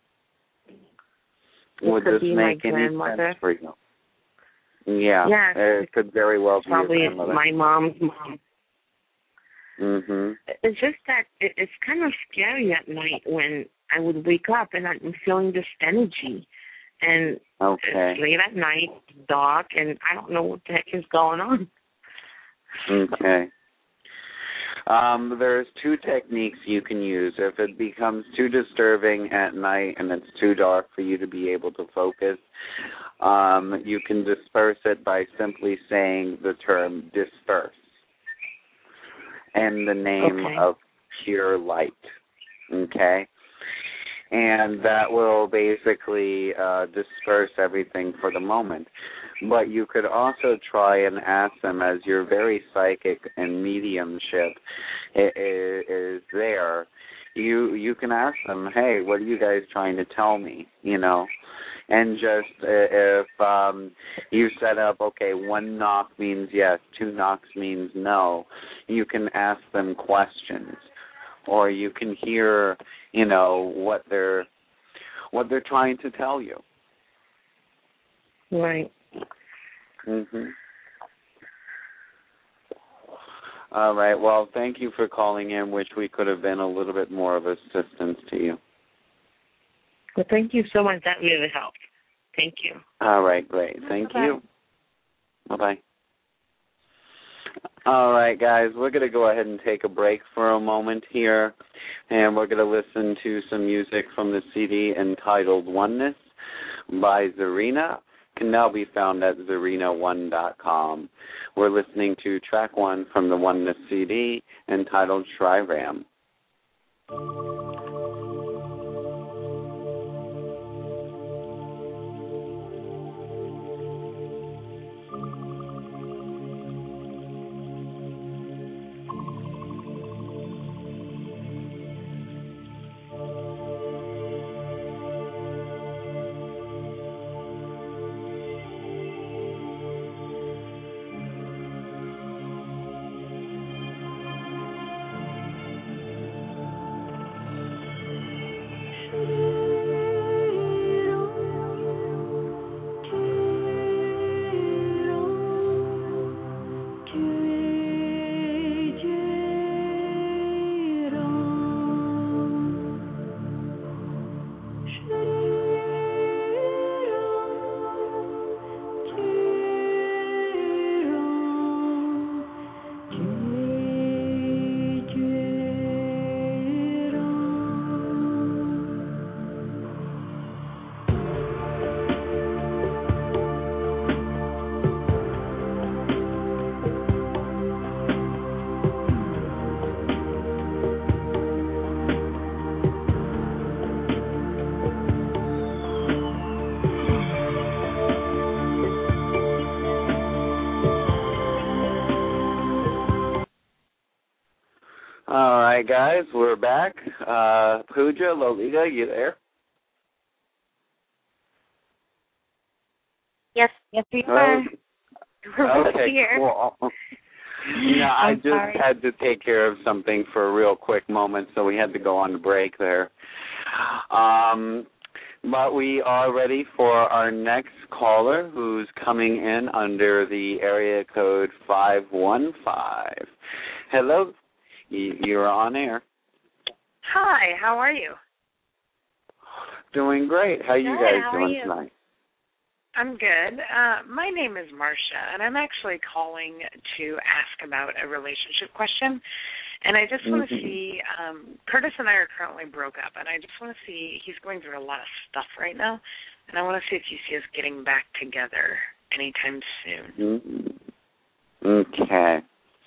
Speaker 8: It
Speaker 2: Would
Speaker 8: could
Speaker 2: this
Speaker 8: be
Speaker 2: make
Speaker 8: my
Speaker 2: any
Speaker 8: grandmother.
Speaker 2: sense for you? Yeah,
Speaker 8: Yes.
Speaker 2: it could very well be
Speaker 8: Probably
Speaker 2: your grandmother.
Speaker 8: my mom's mom.
Speaker 2: Mhm.
Speaker 8: It's just that it, it's kind of scary at night when I would wake up and I'm feeling this energy. And
Speaker 2: Okay.
Speaker 8: it's late at night, it's dark, and I don't know what the heck is going on.
Speaker 2: Okay. Um, there's two techniques you can use. If it becomes too disturbing at night and it's too dark for you to be able to focus, um, you can disperse it by simply saying the term disperse and the name
Speaker 8: Okay.
Speaker 2: of pure light. Okay? And that will basically uh, disperse everything for the moment. But you could also try and ask them, as your very psychic and mediumship is, is there, you you can ask them, hey, what are you guys trying to tell me, you know? And just if um, you set up, okay, one knock means yes, two knocks means no, you can ask them questions. Or you can hear, you know, what they're what they're trying to tell you.
Speaker 8: Right.
Speaker 2: Mhm. All right. Well, thank you for calling in. Wish we could have been a little bit more of assistance to you.
Speaker 8: Well, thank you so much. That really helped. Thank you.
Speaker 2: All right, great. Thank
Speaker 4: Bye-bye.
Speaker 2: you. Bye-bye. All right, guys, we're going to go ahead and take a break for a moment here, and we're going to listen to some music from the C D entitled Oneness by Zarina. Can now be found at zarina one dot com. We're listening to track one from the Oneness C D entitled Shriram. All right, guys, we're back. Uh, Pooja, Lolita, you there?
Speaker 4: Yes.
Speaker 3: Yes, we
Speaker 2: Oh,
Speaker 3: are.
Speaker 4: We're
Speaker 2: okay,
Speaker 4: here.
Speaker 2: cool. Yeah, I
Speaker 3: I'm
Speaker 2: just
Speaker 3: sorry.
Speaker 2: had to take care of something for a real quick moment, so we had to go on the break there. Um, but we are ready for our next caller, who's coming in under the area code five one five. Hello, you're on air.
Speaker 9: Hi, how are you?
Speaker 2: Doing great. How are you
Speaker 4: Good,
Speaker 2: guys
Speaker 4: how are
Speaker 2: doing
Speaker 4: you?
Speaker 2: tonight?
Speaker 9: I'm good. Uh, my name is Marcia, and I'm actually calling to ask about a relationship question. And I just want to
Speaker 2: Mm-hmm.
Speaker 9: see, um, Curtis and I are currently broke up, and I just want to see, he's going through a lot of stuff right now, and I want to see if you see us getting back together anytime soon.
Speaker 2: Mm-hmm. Okay.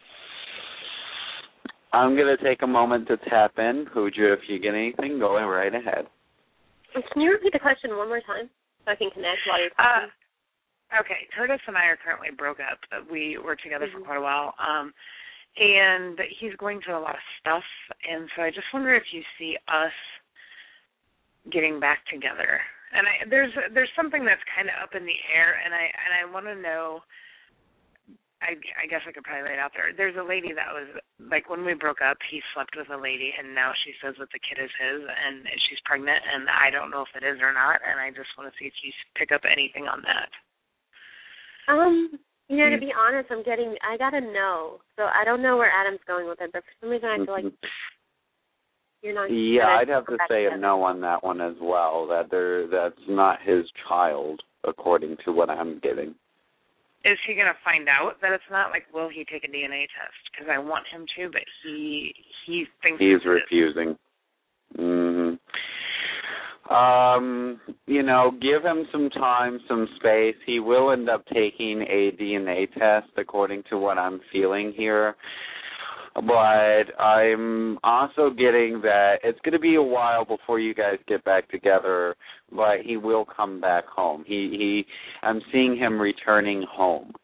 Speaker 2: I'm going to take a moment to tap in. Pooja, if you get anything, go right ahead.
Speaker 4: Can you repeat the question one more time so I can connect while you're
Speaker 9: Uh,
Speaker 4: talking?
Speaker 9: okay, Curtis and I are currently broke up. We were together
Speaker 4: Mm-hmm.
Speaker 9: for quite a while, um, and he's going through a lot of stuff, and so I just wonder if you see us getting back together. And I, there's there's something that's kind of up in the air, and I and I want to know. I, I guess I could probably lay it out there. There's a lady that was, like, when we broke up, he slept with a lady, and now she says that the kid is his, and she's pregnant, and I don't know if it is or not, and I just want to see if you pick up anything on that.
Speaker 4: Um, you know, to be honest, I'm getting, I got to know. So I don't know where Adam's going with it, but for some reason I feel like you're not.
Speaker 2: Yeah,
Speaker 4: gonna
Speaker 2: I'd have to
Speaker 4: come back
Speaker 2: say a
Speaker 4: together.
Speaker 2: no on that one as well, that there that's not his child, according to what I'm getting.
Speaker 9: Is he going to find out that it's not? Like, will he take a D N A test? Because I want him to, but he he thinks
Speaker 2: He's
Speaker 9: it is.
Speaker 2: refusing. Mm-hmm. Um, you know, give him some time, some space. He will end up taking a D N A test, according to what I'm feeling here. But I'm also getting that it's going to be a while before you guys get back together, but he will come back home. He, he, I'm seeing him returning home.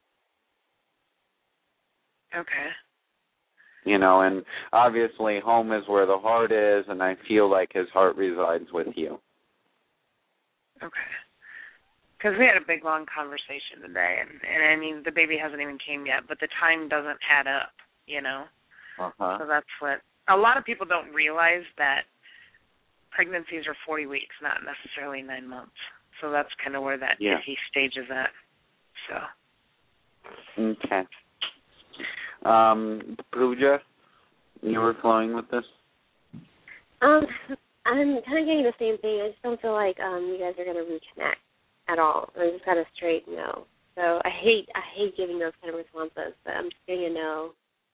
Speaker 9: Okay.
Speaker 2: You know, and obviously home is where the heart is, and I feel like his heart resides with you.
Speaker 9: Okay. Because we had a big, long conversation today, and, and I mean, the baby hasn't even came yet, but the time doesn't add up, you know?
Speaker 2: Uh-huh.
Speaker 9: So that's what, a lot of people don't realize that pregnancies are forty weeks, not necessarily nine months. So that's kind of where that
Speaker 2: Yeah.
Speaker 9: iffy stage is at. So.
Speaker 2: Okay. Um, Pooja, you were flowing with this?
Speaker 4: Um, I'm kind of getting the same thing. I just don't feel like um you guys are going to reconnect at all. I just got a straight no. So I hate I hate giving those kind of responses, but I'm just getting a no.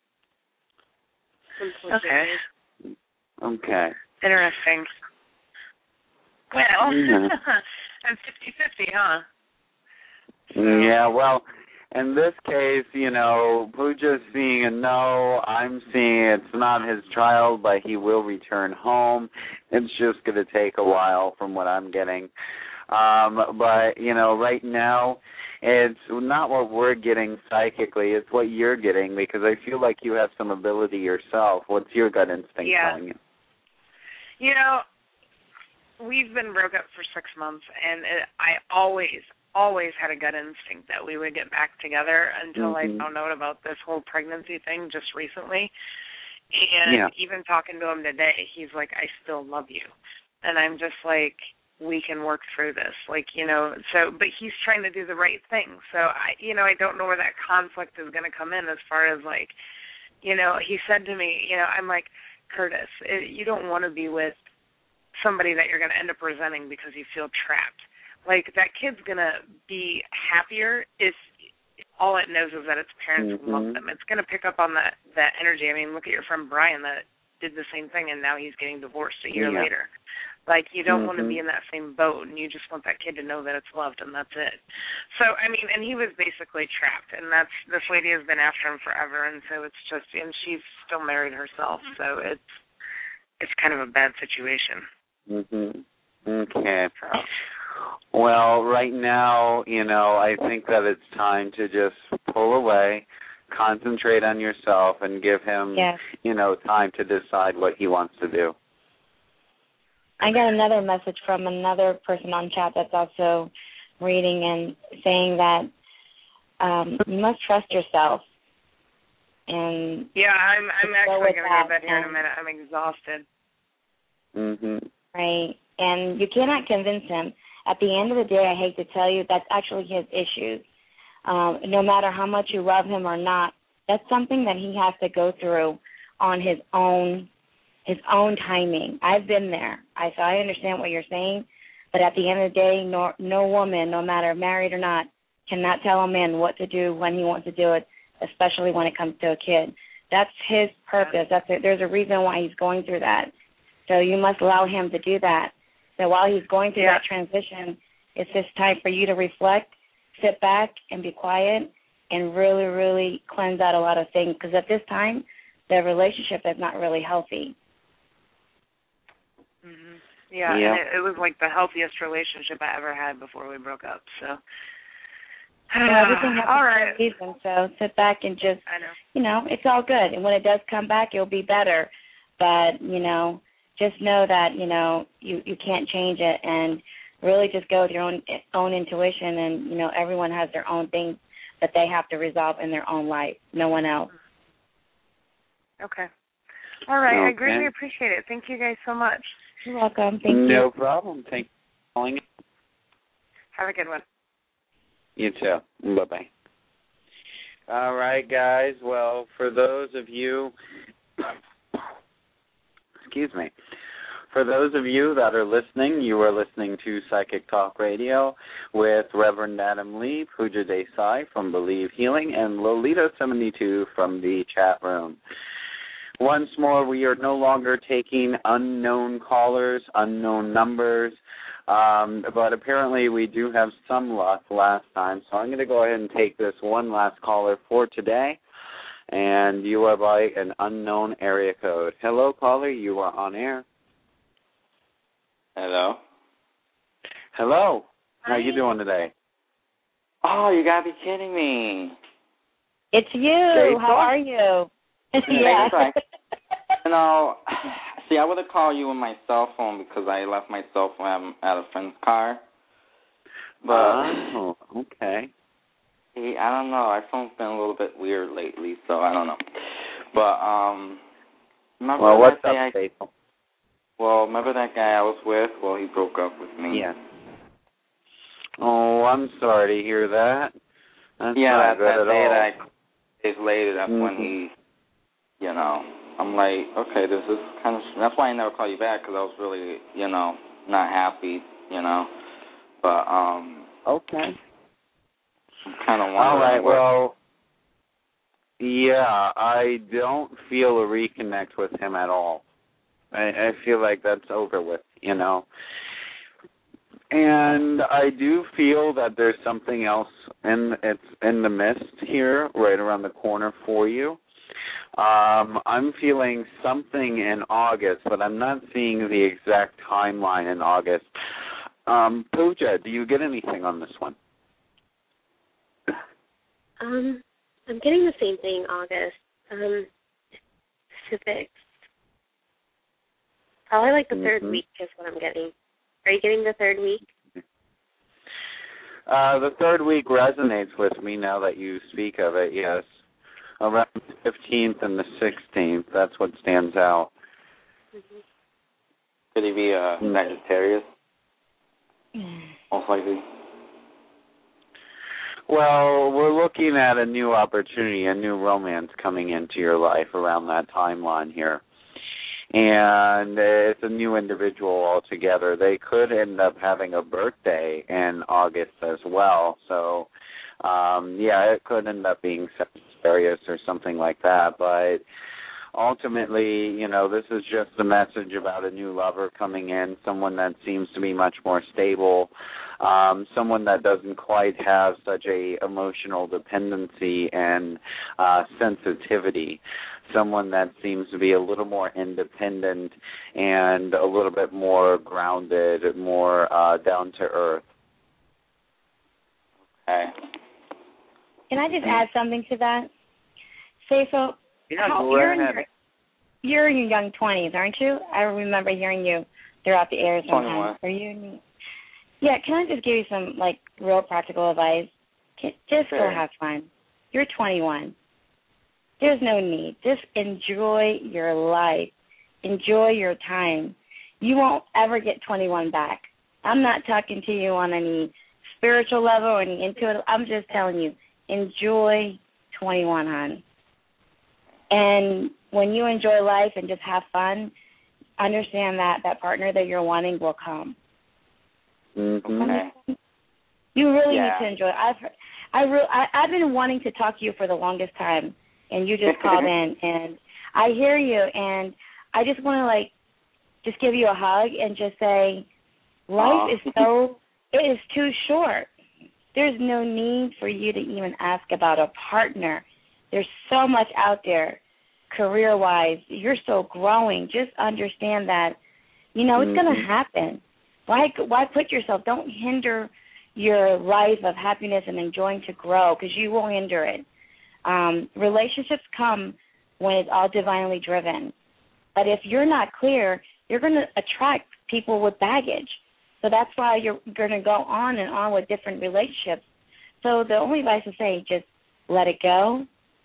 Speaker 9: Okay.
Speaker 2: Okay.
Speaker 9: Interesting. Well,
Speaker 2: yeah.
Speaker 9: I'm fifty-fifty, huh? So.
Speaker 2: Yeah, well, in this case, you know, Pooja's seeing a no. I'm seeing it's not his child, but he will return home. It's just going to take a while from what I'm getting. Um, but, you know, right now, it's not what we're getting psychically. It's what you're getting, because I feel like you have some ability yourself. What's your gut instinct
Speaker 9: yeah.
Speaker 2: telling you?
Speaker 9: You know, we've been broke up for six months, and it, I always, always had a gut instinct that we would get back together until mm-hmm. I found out about this whole pregnancy thing just recently. And
Speaker 2: yeah.
Speaker 9: even talking to him today, he's like, I still love you. And I'm just like, we can work through this. Like, you know, so, but he's trying to do the right thing. So, I, you know, I don't know where that conflict is going to come in as far as, like, you know, he said to me, you know, I'm like, Curtis, it, you don't want to be with somebody that you're going to end up resenting because you feel trapped. Like, that kid's going to be happier if all it knows is that its parents
Speaker 2: mm-hmm.
Speaker 9: love them. It's going to pick up on that, that energy. I mean, look at your friend Brian that did the same thing, and now he's getting divorced a year
Speaker 2: yeah.
Speaker 9: later. Like, you don't
Speaker 2: mm-hmm.
Speaker 9: want to be in that same boat, and you just want that kid to know that it's loved, and that's it. So, I mean, and he was basically trapped, and that's, this lady has been after him forever, and so it's just, and she's still married herself, so it's, it's kind of a bad situation.
Speaker 2: Mm-hmm. Okay. So. Well, right now, you know, I think that it's time to just pull away, concentrate on yourself, and give him,
Speaker 3: yes.
Speaker 2: you know, time to decide what he wants to do.
Speaker 3: I got another message from another person on chat that's also reading and saying that um, you must trust yourself. And
Speaker 9: yeah, I'm I'm actually going to go to bed here in a minute. I'm exhausted.
Speaker 2: Mhm.
Speaker 3: Right, and you cannot convince him. At the end of the day, I hate to tell you, that's actually his issues. Um, no matter how much you love him or not, that's something that he has to go through on his own. His own timing. I've been there. I so I understand what you're saying, but at the end of the day, no, no woman, no matter married or not, cannot tell a man what to do when he wants to do it, especially when it comes to a kid. That's his purpose. That's a, there's a reason why he's going through that. So you must allow him to do that. So while he's going through
Speaker 9: yeah.
Speaker 3: that transition, it's just time for you to reflect, sit back, and be quiet, and really, really cleanse out a lot of things. Because at this time, the relationship is not really healthy.
Speaker 9: Mm-hmm. Yeah,
Speaker 2: yeah.
Speaker 9: and it, it was like the healthiest relationship I ever had before we broke up. So,
Speaker 3: well, everything happens
Speaker 9: all right.
Speaker 3: for a reason. So sit back and just,
Speaker 9: I know.
Speaker 3: you know, it's all good. And when it does come back, it'll be better. But you know, just know that you know you you can't change it, and really just go with your own own intuition. And you know, everyone has their own things that they have to resolve in their own life. No one else.
Speaker 9: Okay. All right.
Speaker 2: Okay.
Speaker 9: I greatly appreciate it. Thank you guys so much.
Speaker 3: You're welcome. Thank you.
Speaker 2: No problem. Thank you for calling.
Speaker 9: Have a good one.
Speaker 2: You too. Bye-bye. All right, guys. Well, for those of you, excuse me, for those of you that are listening, you are listening to Psychic Talk Radio with Reverend Adam Lee, Pooja Desai from Believe Healing, and Lolita seventy-two from the chat room. Once more, we are no longer taking unknown callers, unknown numbers, um, but apparently we do have some luck last time, so I'm going to go ahead and take this one last caller for today, and you are by an unknown area code. Hello, caller, you are on air.
Speaker 10: Hello.
Speaker 2: Hello. How
Speaker 9: Hi.
Speaker 2: you doing today?
Speaker 10: Oh, you gotta be kidding me.
Speaker 3: It's you. How are you?
Speaker 10: Yeah. Right. You know, see, I would have called you on my cell phone because I left my cell phone at a friend's car. But
Speaker 2: oh, okay.
Speaker 10: See, I don't know. Our phone's been a little bit weird lately, so I don't know. But um, remember
Speaker 2: well, what's
Speaker 10: that
Speaker 2: up,
Speaker 10: day I, Well, remember that guy I was with? Well, he broke up with me.
Speaker 2: Yeah. Oh, I'm sorry to hear that. That's
Speaker 10: yeah,
Speaker 2: not
Speaker 10: that,
Speaker 2: good
Speaker 10: that
Speaker 2: at
Speaker 10: day
Speaker 2: all.
Speaker 10: that I, days later, that's mm-hmm. when he, you know, I'm like, okay, this is kind of, that's why I never called you back, because I was really, you know, not happy, you know. But, um.
Speaker 2: Okay.
Speaker 10: I'm kind of wondering.
Speaker 2: All right,
Speaker 10: what,
Speaker 2: well, yeah, I don't feel a reconnect with him at all. I, I feel like that's over with, you know. And I do feel that there's something else in it's in the mist here, right around the corner for you. Um, I'm feeling something in August, but I'm not seeing the exact timeline in August. Um, Pooja, do you get anything on this one?
Speaker 4: Um, I'm getting the same thing, August. Um, specifics. Probably like the mm-hmm. third week is what I'm getting. Are you getting the third week?
Speaker 2: Uh, the third week resonates with me now that you speak of it, yes. Around the fifteenth and the sixteenth, that's what stands out.
Speaker 10: Mm-hmm. Could he be a Sagittarius? Most likely.
Speaker 2: Well, we're looking at a new opportunity, a new romance coming into your life around that timeline here. And it's a new individual altogether. They could end up having a birthday in August as well. So, um, yeah, it could end up being Sagittarius or something like that. But ultimately, you know, this is just a message about a new lover coming in, someone that seems to be much more stable, um, someone that doesn't quite have such a emotional dependency and uh, sensitivity, someone that seems to be a little more independent and a little bit more grounded, more uh, down to earth.
Speaker 10: Okay.
Speaker 3: Can I just add something to that? Say so.
Speaker 2: Yeah,
Speaker 3: how,
Speaker 2: go
Speaker 3: you're,
Speaker 2: ahead.
Speaker 3: in your, you're in your young twenties, aren't you? I remember hearing you throughout the air sometimes. Are you? In, yeah. Can I just give you some like real practical advice? Just sure. Go have fun. You're twenty-one. There's no need. Just enjoy your life. Enjoy your time. You won't ever get twenty-one back. I'm not talking to you on any spiritual level or any intuitive. I'm just telling you, enjoy twenty-one, hon. And when you enjoy life and just have fun, understand that that partner that you're wanting will come.
Speaker 2: Mm-hmm.
Speaker 10: Okay.
Speaker 3: You really
Speaker 10: yeah.
Speaker 3: need to enjoy. I've I re- I, I've been wanting to talk to you for the longest time, and you just called in, and I hear you, and I just want to like just give you a hug and just say, life Aww. is so it is too short. There's no need for you to even ask about a partner. There's so much out there, career-wise. You're still growing. Just understand that, you know, it's mm-hmm. going to happen. Why why put yourself, don't hinder your life of happiness and enjoying to grow, because you will hinder it. Um, relationships come when it's all divinely driven. But if you're not clear, you're going to attract people with baggage. So that's why you're going to go on and on with different relationships. So the only advice to say, just let it go.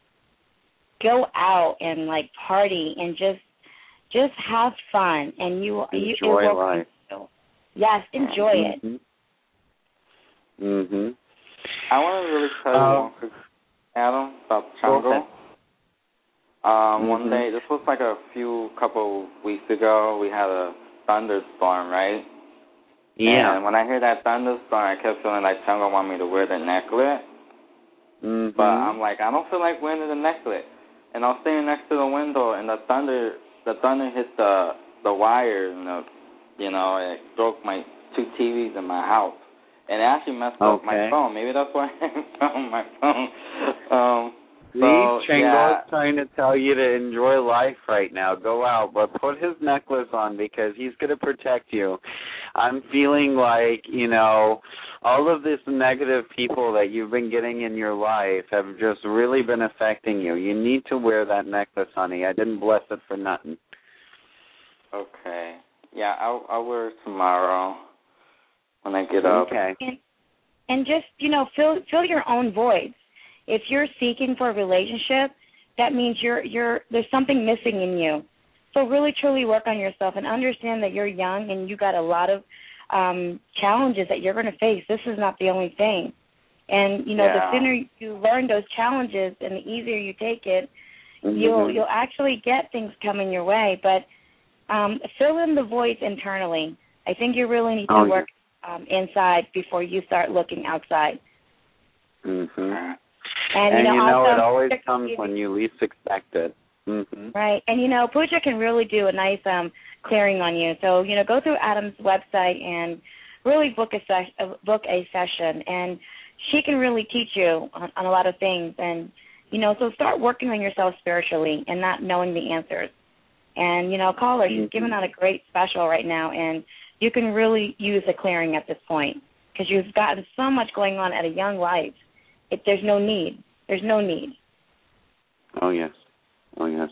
Speaker 3: Go out and like party and just just have fun, and you
Speaker 2: enjoy
Speaker 3: you, it will,
Speaker 2: life.
Speaker 3: Yes, enjoy
Speaker 2: mm-hmm.
Speaker 3: it.
Speaker 2: Mhm.
Speaker 10: I want to really tell you
Speaker 2: um,
Speaker 10: one quick, Adam, about Chango.
Speaker 2: Okay.
Speaker 10: Um,
Speaker 2: mm-hmm.
Speaker 10: One day, this was like a few couple weeks ago. We had a thunderstorm, right?
Speaker 2: Yeah.
Speaker 10: And when I heard that thunderstorm, I kept feeling like Chango wanted me to wear the necklet.
Speaker 2: Mm-hmm.
Speaker 10: But I'm like, I don't feel like wearing the necklet. And I was standing next to the window, and the thunder, the thunder hit the the wire, and the, you know, it broke my two T Vs in my house, and it actually messed
Speaker 2: okay.
Speaker 10: up my phone. Maybe that's why I found my phone. Um,
Speaker 2: See,
Speaker 10: so,
Speaker 2: Chango's
Speaker 10: yeah.
Speaker 2: trying to tell you to enjoy life right now. Go out, but put his necklace on because he's going to protect you. I'm feeling like, you know, all of this negative people that you've been getting in your life have just really been affecting you. You need to wear that necklace, honey. I didn't bless it for nothing.
Speaker 10: Okay. Yeah, I'll, I'll wear it tomorrow when I get up.
Speaker 2: Okay.
Speaker 3: And, and just, you know, fill fill your own voids. If you're seeking for a relationship, that means you're you're there's something missing in you. So really, truly work on yourself and understand that you're young and you got a lot of um, challenges that you're going to face. This is not the only thing. And, you know,
Speaker 2: yeah.
Speaker 3: the sooner you learn those challenges and the easier you take it, mm-hmm. you'll you'll actually get things coming your way. But um, fill in the voids internally. I think you really need to oh, work yeah. um, inside before you start looking outside.
Speaker 2: Mm-hmm. And,
Speaker 3: and,
Speaker 2: you know,
Speaker 3: you know
Speaker 2: also,
Speaker 3: it
Speaker 2: always comes when you least expect it. Mm-hmm.
Speaker 3: Right. And, you know, Pooja can really do a nice um, clearing on you. So, you know, go through Adam's website and really book a, ses- uh, book a session. And she can really teach you on, on a lot of things. And, you know, so start working on yourself spiritually and not knowing the answers. And, you know, call her. She's mm-hmm. giving out a great special right now. And you can really use a clearing at this point because you've gotten so much going on at a young life. It, there's no need. There's no need.
Speaker 2: Oh, yes. Oh, yes.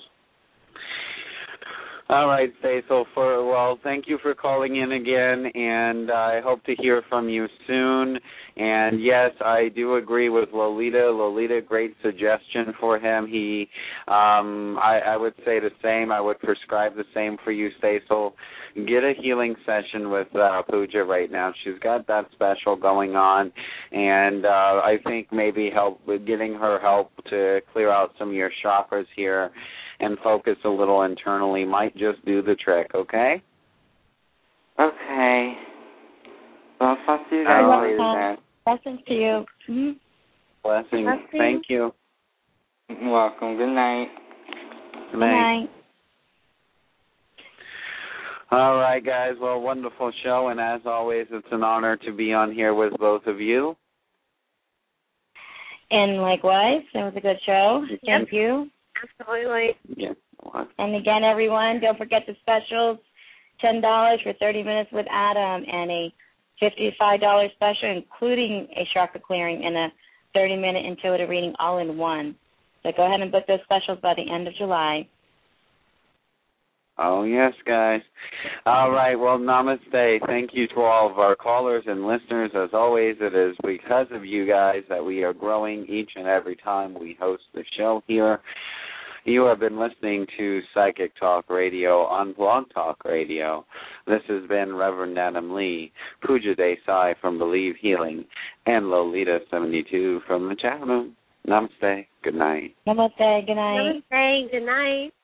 Speaker 2: All right, Cecil. For well, thank you for calling in again, and I hope to hear from you soon. And yes, I do agree with Lolita. Lolita, great suggestion for him. He, um, I, I would say the same. I would prescribe the same for you, Cecil. Get a healing session with uh, Pooja right now. She's got that special going on, and uh, I think maybe help with getting her help to clear out some of your chakras here and focus a little internally might just do the trick, okay?
Speaker 10: Okay. Well, I'll talk to you guys later then.
Speaker 3: Blessings to you. Mm-hmm.
Speaker 2: Blessings. Blessings. Thank you.
Speaker 10: You're welcome. Good night.
Speaker 2: Good night.
Speaker 3: Good night.
Speaker 2: All right, guys. Well, wonderful show, and as always, it's an honor to be on here with both of you.
Speaker 3: And likewise, it was a good show.
Speaker 4: Yep.
Speaker 3: Thank you.
Speaker 4: Absolutely.
Speaker 2: Yeah.
Speaker 3: And again, everyone, don't forget the specials, ten dollars for thirty minutes with Adam and a fifty-five dollars special, including a chakra clearing and a thirty-minute intuitive reading all in one. So go ahead and book those specials by the end of July.
Speaker 2: Oh, yes, guys. All right, well, namaste. Thank you to all of our callers and listeners. As always, it is because of you guys that we are growing each and every time we host the show here. You have been listening to Psychic Talk Radio on Blog Talk Radio. This has been Reverend Adam Lee, Pooja Desai from Believe Healing, and Lolita seventy-two from the chat room. Namaste. Good night.
Speaker 3: Namaste. Good night.
Speaker 4: Namaste. Good night.